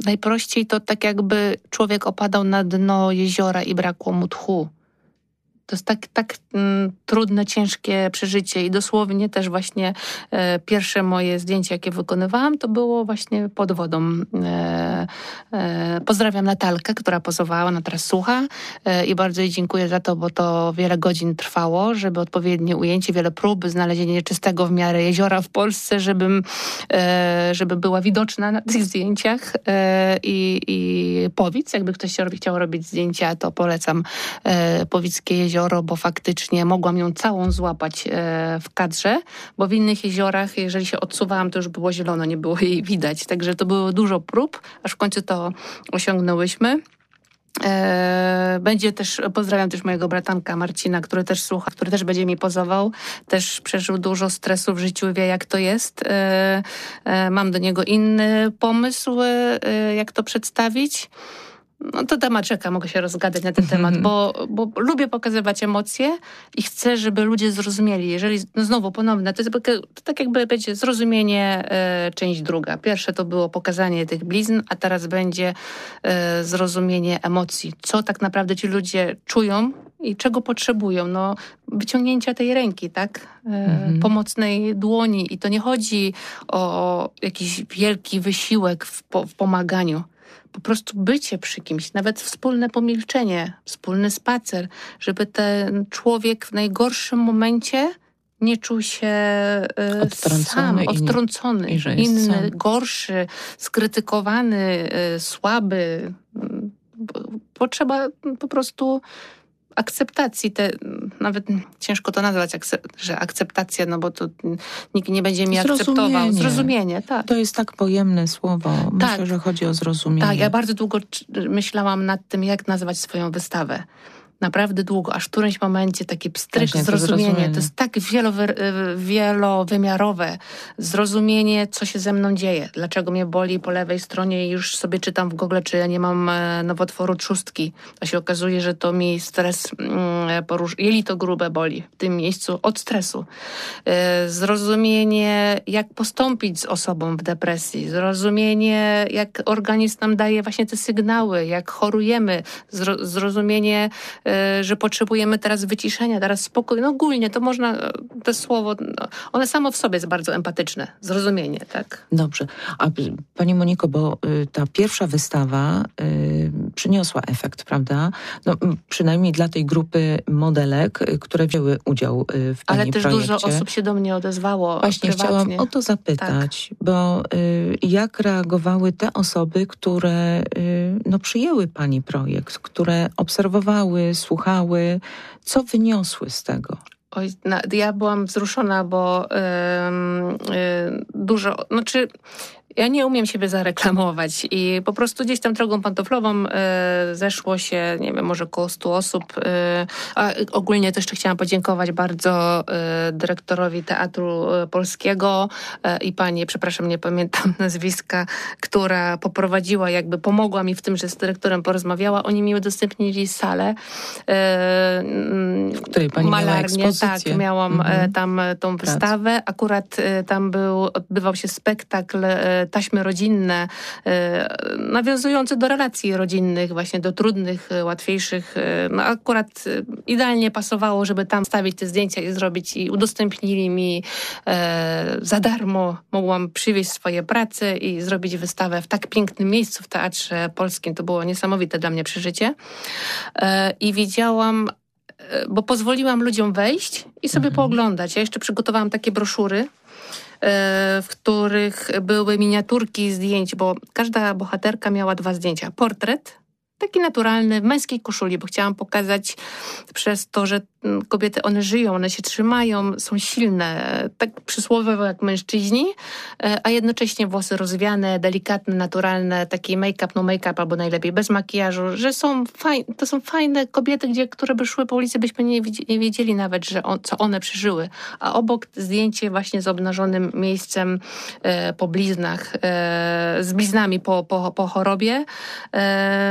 najprościej to tak jakby człowiek opadał na dno jeziora i brakło mu tchu. To jest tak, tak mm, trudne, ciężkie przeżycie i dosłownie też właśnie e, pierwsze moje zdjęcie, jakie wykonywałam, to było właśnie pod wodą. E, e, pozdrawiam Natalkę, która pozowała, ona teraz słucha e, i bardzo jej dziękuję za to, bo to wiele godzin trwało, żeby odpowiednie ujęcie, wiele prób, znalezienie czystego w miarę jeziora w Polsce, żebym, e, żeby była widoczna na tych zdjęciach e, i, i Powic, jakby ktoś chciał, chciał robić zdjęcia, to polecam e, Powickie jezioro, bo faktycznie mogłam ją całą złapać e, w kadrze, bo w innych jeziorach, jeżeli się odsuwałam, to już było zielono, nie było jej widać. Także to było dużo prób, aż w końcu to osiągnęłyśmy. E, będzie też, pozdrawiam też mojego bratanka Marcina, który też słucha, który też będzie mi pozował. Też przeżył dużo stresu w życiu, wie jak to jest. E, e, mam do niego inny pomysł, e, jak to przedstawić. No to temat czeka, mogę się rozgadać na ten temat, bo, bo lubię pokazywać emocje i chcę, żeby ludzie zrozumieli. Jeżeli, no znowu ponowne, to jest to tak jakby będzie zrozumienie, e, część druga. Pierwsze to było pokazanie tych blizn, a teraz będzie e, zrozumienie emocji. Co tak naprawdę ci ludzie czują i czego potrzebują. No, wyciągnięcia tej ręki, tak? E, mhm. Pomocnej dłoni. I to nie chodzi o jakiś wielki wysiłek w, po, w pomaganiu. Po prostu bycie przy kimś, nawet wspólne pomilczenie, wspólny spacer, żeby ten człowiek w najgorszym momencie nie czuł się y, odtrącony, sam, odtrącony, i, i inny, sam. gorszy, skrytykowany, y, słaby. Potrzeba po prostu akceptacji, te, nawet ciężko to nazwać, że akceptacja, no bo to nikt nie będzie mi akceptował. Zrozumienie, tak. To jest tak pojemne słowo. Myślę, tak. że chodzi o zrozumienie. Tak, ja bardzo długo myślałam nad tym, jak nazwać swoją wystawę. Naprawdę długo, aż w którymś momencie takie pstryk, Właśnie, zrozumienie. To, zrozumienie. to jest tak wielowy, wielowymiarowe. Zrozumienie, co się ze mną dzieje. Dlaczego mnie boli po lewej stronie i już sobie czytam w Google, czy ja nie mam nowotworu trzustki. A się okazuje, że to mi stres, porusz... jelito grube boli w tym miejscu od stresu. Zrozumienie, jak postąpić z osobą w depresji. Zrozumienie, jak organizm nam daje właśnie te sygnały, jak chorujemy. Zro... Zrozumienie, że potrzebujemy teraz wyciszenia, teraz spokoju. No ogólnie to można, to słowo, no, one samo w sobie jest bardzo empatyczne. Zrozumienie, tak? Dobrze. A Pani Moniko, bo y, ta pierwsza wystawa y, przyniosła efekt, prawda? No, m, przynajmniej dla tej grupy modelek, y, które wzięły udział y, w Pani Ale też projekcie. dużo osób się do mnie odezwało Właśnie prywatnie. chciałam o to zapytać, tak. bo y, jak reagowały te osoby, które y, no, przyjęły Pani projekt, które obserwowały, słuchały, co wyniosły z tego? Oj, na, ja byłam wzruszona, bo yy, yy, dużo, znaczy ja nie umiem siebie zareklamować i po prostu gdzieś tam drogą pantoflową e, zeszło się, nie wiem, może około stu osób. E, a ogólnie to jeszcze chciałam podziękować bardzo e, dyrektorowi Teatru Polskiego e, i pani, przepraszam, nie pamiętam nazwiska, która poprowadziła, jakby pomogła mi w tym, że z dyrektorem porozmawiała. Oni mi udostępnili salę. E, w której pani malarnię, miała ekspozycję. Tak, miałam mhm. e, tam tą wystawę. Akurat e, tam był, odbywał się spektakl e, taśmy rodzinne, e, nawiązujące do relacji rodzinnych, właśnie do trudnych, e, łatwiejszych. E, no akurat e, idealnie pasowało, żeby tam stawić te zdjęcia i zrobić i udostępnili mi e, za darmo. Mogłam przywieźć swoje prace i zrobić wystawę w tak pięknym miejscu w Teatrze Polskim. To było niesamowite dla mnie przeżycie. E, I widziałam, e, bo pozwoliłam ludziom wejść i sobie mhm. pooglądać. Ja jeszcze przygotowałam takie broszury, w których były miniaturki zdjęć, bo każda bohaterka miała dwa zdjęcia. Portret, taki naturalny, w męskiej koszuli, bo chciałam pokazać przez to, że kobiety, one żyją, one się trzymają, są silne, tak przysłowiowo jak mężczyźni, a jednocześnie włosy rozwiane, delikatne, naturalne, taki make-up, no make-up, albo najlepiej bez makijażu, że są fajne, to są fajne kobiety, gdzie, które by szły po ulicy, byśmy nie, nie wiedzieli nawet, że on, co one przeżyły. A obok zdjęcie właśnie z obnażonym miejscem e, po bliznach, e, z bliznami po, po, po chorobie e, i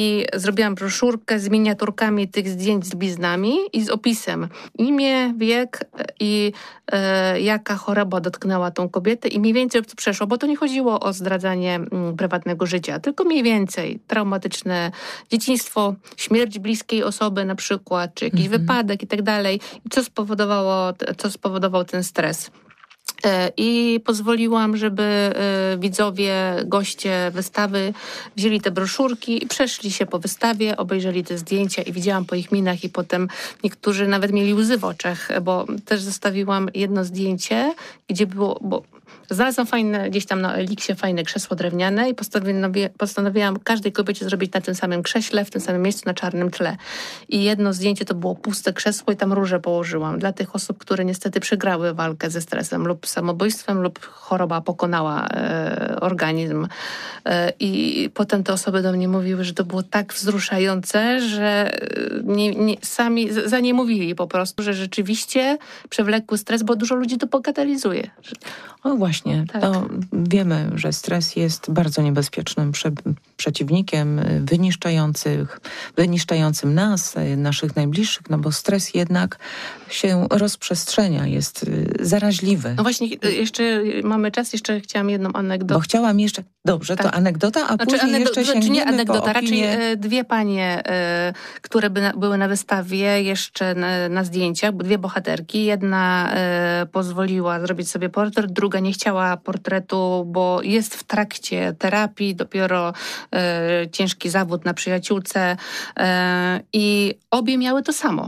I zrobiłam broszurkę z miniaturkami tych zdjęć z bliznami i z opisem imię, wiek i e, jaka choroba dotknęła tą kobietę i mniej więcej co przeszło, bo to nie chodziło o zdradzanie m, prywatnego życia, tylko mniej więcej traumatyczne dzieciństwo, śmierć bliskiej osoby na przykład, czy jakiś mhm. wypadek i tak dalej. I co spowodowało, co spowodował ten stres. I pozwoliłam, żeby widzowie, goście wystawy wzięli te broszurki i przeszli się po wystawie, obejrzeli te zdjęcia i widziałam po ich minach i potem niektórzy nawet mieli łzy w oczach, bo też zostawiłam jedno zdjęcie, gdzie było... Bo znalazłam fajne, gdzieś tam na Eliksie fajne krzesło drewniane i postanowi, postanowiłam każdej kobiecie zrobić na tym samym krześle, w tym samym miejscu, na czarnym tle. I jedno zdjęcie to było puste krzesło i tam róże położyłam dla tych osób, które niestety przegrały walkę ze stresem lub samobójstwem lub choroba pokonała e, organizm. E, I potem te osoby do mnie mówiły, że to było tak wzruszające, że nie, nie, sami za nie mówili po prostu, że rzeczywiście przewlekły stres, bo dużo ludzi to bagatalizuje. O właśnie, Tak. to wiemy, że stres jest bardzo niebezpiecznym prze, przeciwnikiem wyniszczających, wyniszczającym nas, naszych najbliższych, no bo stres jednak się rozprzestrzenia, jest zaraźliwy. No właśnie, jeszcze mamy czas, jeszcze chciałam jedną anegdotę. Bo chciałam jeszcze, dobrze, Tak. to anegdota, a Znaczy, później anegdo- jeszcze znaczy sięgniemy nie anegdota, po opinię. raczej e, dwie panie, e, które by na, były na wystawie jeszcze na, na zdjęciach, bo dwie bohaterki. Jedna e, pozwoliła zrobić sobie portret, druga nie chciała portretu, bo jest w trakcie terapii, dopiero e, ciężki zawód na przyjaciółce e, i obie miały to samo.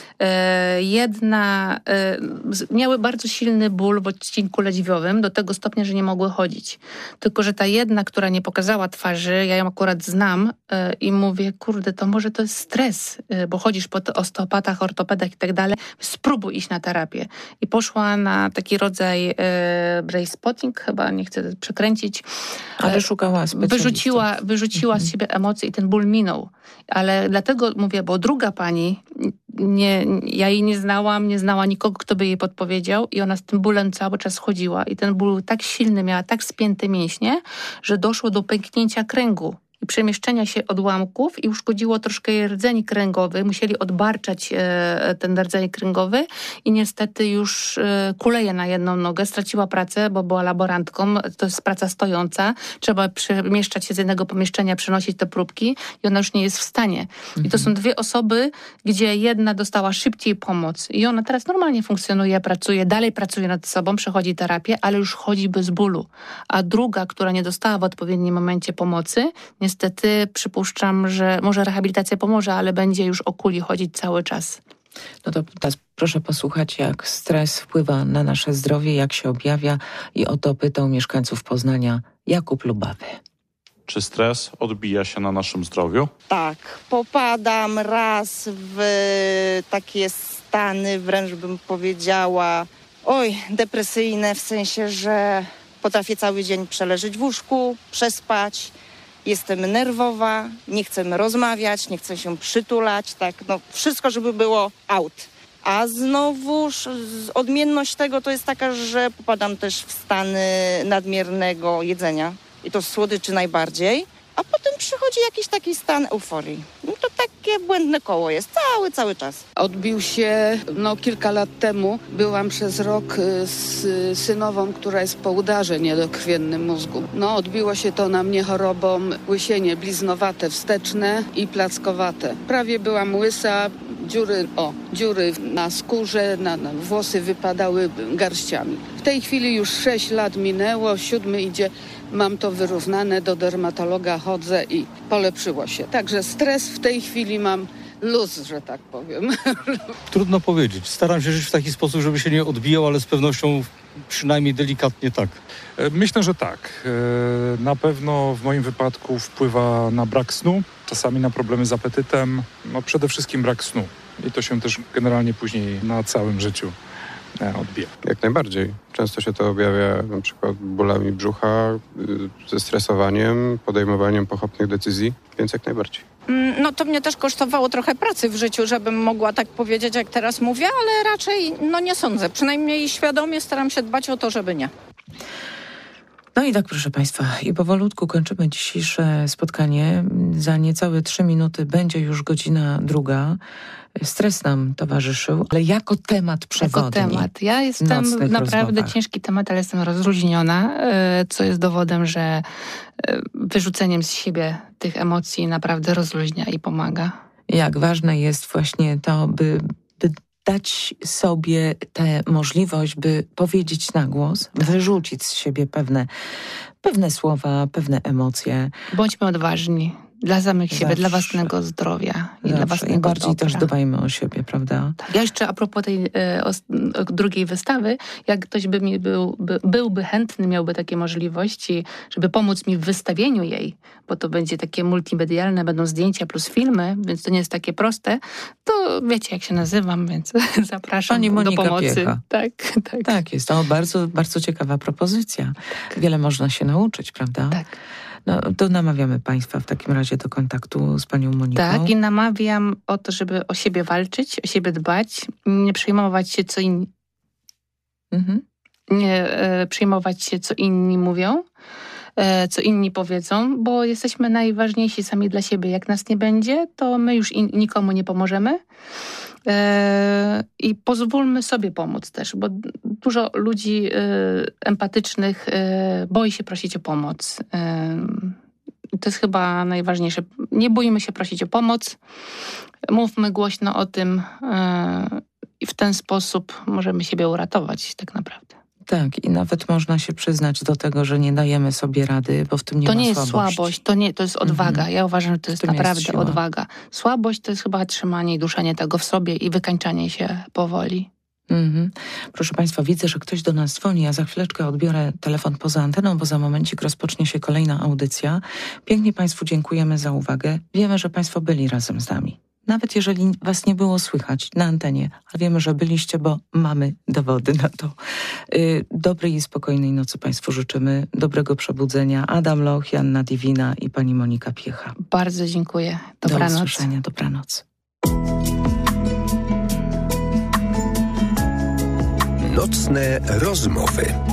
Jedna miały bardzo silny ból w odcinku lędźwiowym do tego stopnia, że nie mogły chodzić. Tylko że ta jedna, która nie pokazała twarzy, ja ją akurat znam i mówię, kurde, to może to jest stres, bo chodzisz po osteopatach, ortopedach i tak dalej, spróbuj iść na terapię. I poszła na taki rodzaj brain spotting, chyba nie chcę przekręcić. Ale szukała specjalistów. Wyrzuciła, wyrzuciła mhm. z siebie emocje i ten ból minął. Ale dlatego mówię, bo druga pani, nie, ja jej nie znałam, nie znała nikogo, kto by jej podpowiedział i ona z tym bólem cały czas chodziła. I ten ból był tak silny, miała tak spięte mięśnie, że doszło do pęknięcia kręgu i przemieszczenia się odłamków i uszkodziło troszkę jej rdzeń kręgowy. Musieli odbarczać e, ten rdzeń kręgowy i niestety już e, kuleje na jedną nogę. Straciła pracę, bo była laborantką. To jest praca stojąca. Trzeba przemieszczać się z jednego pomieszczenia, przenosić te próbki i ona już nie jest w stanie. Mhm. I to są dwie osoby, gdzie jedna dostała szybciej pomoc i ona teraz normalnie funkcjonuje, pracuje, dalej pracuje nad sobą, przechodzi terapię, ale już chodzi bez bólu. A druga, która nie dostała w odpowiednim momencie pomocy, niestety przypuszczam, że może rehabilitacja pomoże, ale będzie już o kuli chodzić cały czas. No to teraz proszę posłuchać, jak stres wpływa na nasze zdrowie, jak się objawia i o to pytał mieszkańców Poznania Jakub Lubawy. Czy stres odbija się na naszym zdrowiu? Tak, popadam raz w takie stany, wręcz bym powiedziała, oj, depresyjne, w sensie, że potrafię cały dzień przeleżeć w łóżku, przespać. Jestem nerwowa, nie chcę rozmawiać, nie chcę się przytulać, tak, no wszystko, żeby było out. A znowuż odmienność tego to jest taka, że popadam też w stany nadmiernego jedzenia i to słodyczy najbardziej, a potem przychodzi jakiś taki stan euforii. No to takie błędne koło jest cały, cały czas. Odbił się no, kilka lat temu. Byłam przez rok z synową, która jest po udarze niedokrwiennym mózgu. No, odbiło się to na mnie chorobą łysienie bliznowate wsteczne i plackowate. Prawie byłam łysa, dziury, o, dziury na skórze, na, na włosy wypadały garściami. W tej chwili już sześć lat minęło, siódmy idzie. Mam to wyrównane, do dermatologa chodzę i polepszyło się. Także stres w tej chwili mam luz, że tak powiem. Trudno powiedzieć. Staram się żyć w taki sposób, żeby się nie odbijał, ale z pewnością przynajmniej delikatnie tak. Myślę, że tak. Na pewno w moim wypadku wpływa na brak snu, czasami na problemy z apetytem, no przede wszystkim brak snu. I to się też generalnie później na całym życiu odbija. Jak najbardziej. Często się to objawia na przykład bólami brzucha, zestresowaniem, podejmowaniem pochopnych decyzji, więc jak najbardziej. No to mnie też kosztowało trochę pracy w życiu, żebym mogła tak powiedzieć, jak teraz mówię, ale raczej no nie sądzę. Przynajmniej świadomie staram się dbać o to, żeby nie. No i tak, proszę Państwa, i powolutku kończymy dzisiejsze spotkanie. Za niecałe trzy minuty będzie już godzina druga. Stres nam towarzyszył, ale jako temat przewodni. Jako temat. Ja jestem naprawdę rozmowach. ciężki temat, ale jestem rozluźniona, co jest dowodem, że wyrzuceniem z siebie tych emocji naprawdę rozluźnia i pomaga. Jak ważne jest właśnie to, by, by dać sobie tę możliwość, by powiedzieć na głos, wyrzucić z siebie pewne, pewne słowa, pewne emocje. Bądźmy odważni. Dla samych siebie, Zawsze. dla własnego zdrowia i Zawsze. dla własnego I bardziej dobra. też dbajmy o siebie, prawda? Tak. Ja jeszcze a propos tej e, os, drugiej wystawy, jak ktoś by mi był, by, byłby chętny, miałby takie możliwości, żeby pomóc mi w wystawieniu jej, bo to będzie takie multimedialne, będą zdjęcia plus filmy, więc to nie jest takie proste, to wiecie, jak się nazywam, więc zapraszam Pani Monika do pomocy. Piecha. Tak, tak. Tak jest. To bardzo, bardzo ciekawa propozycja. Wiele można się nauczyć, prawda? Tak. No, to namawiamy Państwa w takim razie do kontaktu z Panią Moniką. Tak, i namawiam o to, żeby o siebie walczyć, o siebie dbać, nie przejmować się, co inni, Mhm. nie e, przejmować się, co inni mówią, e, co inni powiedzą, bo jesteśmy najważniejsi sami dla siebie. Jak nas nie będzie, to my już in, nikomu nie pomożemy. E, I pozwólmy sobie pomóc też, bo dużo ludzi e, empatycznych e, boi się prosić o pomoc. E, to jest chyba najważniejsze. Nie bójmy się prosić o pomoc. Mówmy głośno o tym e, i w ten sposób możemy siebie uratować tak naprawdę. Tak, i nawet można się przyznać do tego, że nie dajemy sobie rady, bo w tym nie to ma nie jest słabości. słabość, to, nie, to jest odwaga. Mhm. Ja uważam, że to jest tym jest naprawdę siła. odwaga. Słabość to jest chyba trzymanie i duszenie tego w sobie i wykańczanie się powoli. Mhm. Proszę Państwa, widzę, że ktoś do nas dzwoni. Ja za chwileczkę odbiorę telefon poza anteną, bo za momencik rozpocznie się kolejna audycja. Pięknie Państwu dziękujemy za uwagę. Wiemy, że Państwo byli razem z nami. Nawet jeżeli Was nie było słychać na antenie, ale wiemy, że byliście, bo mamy dowody na to. Yy, dobrej i spokojnej nocy Państwu życzymy. Dobrego przebudzenia. Adam Loch, Joanna Divina i Pani Monika Piecha. Bardzo dziękuję. Dobranoc. Do usłyszenia. Dobranoc. Nocne rozmowy.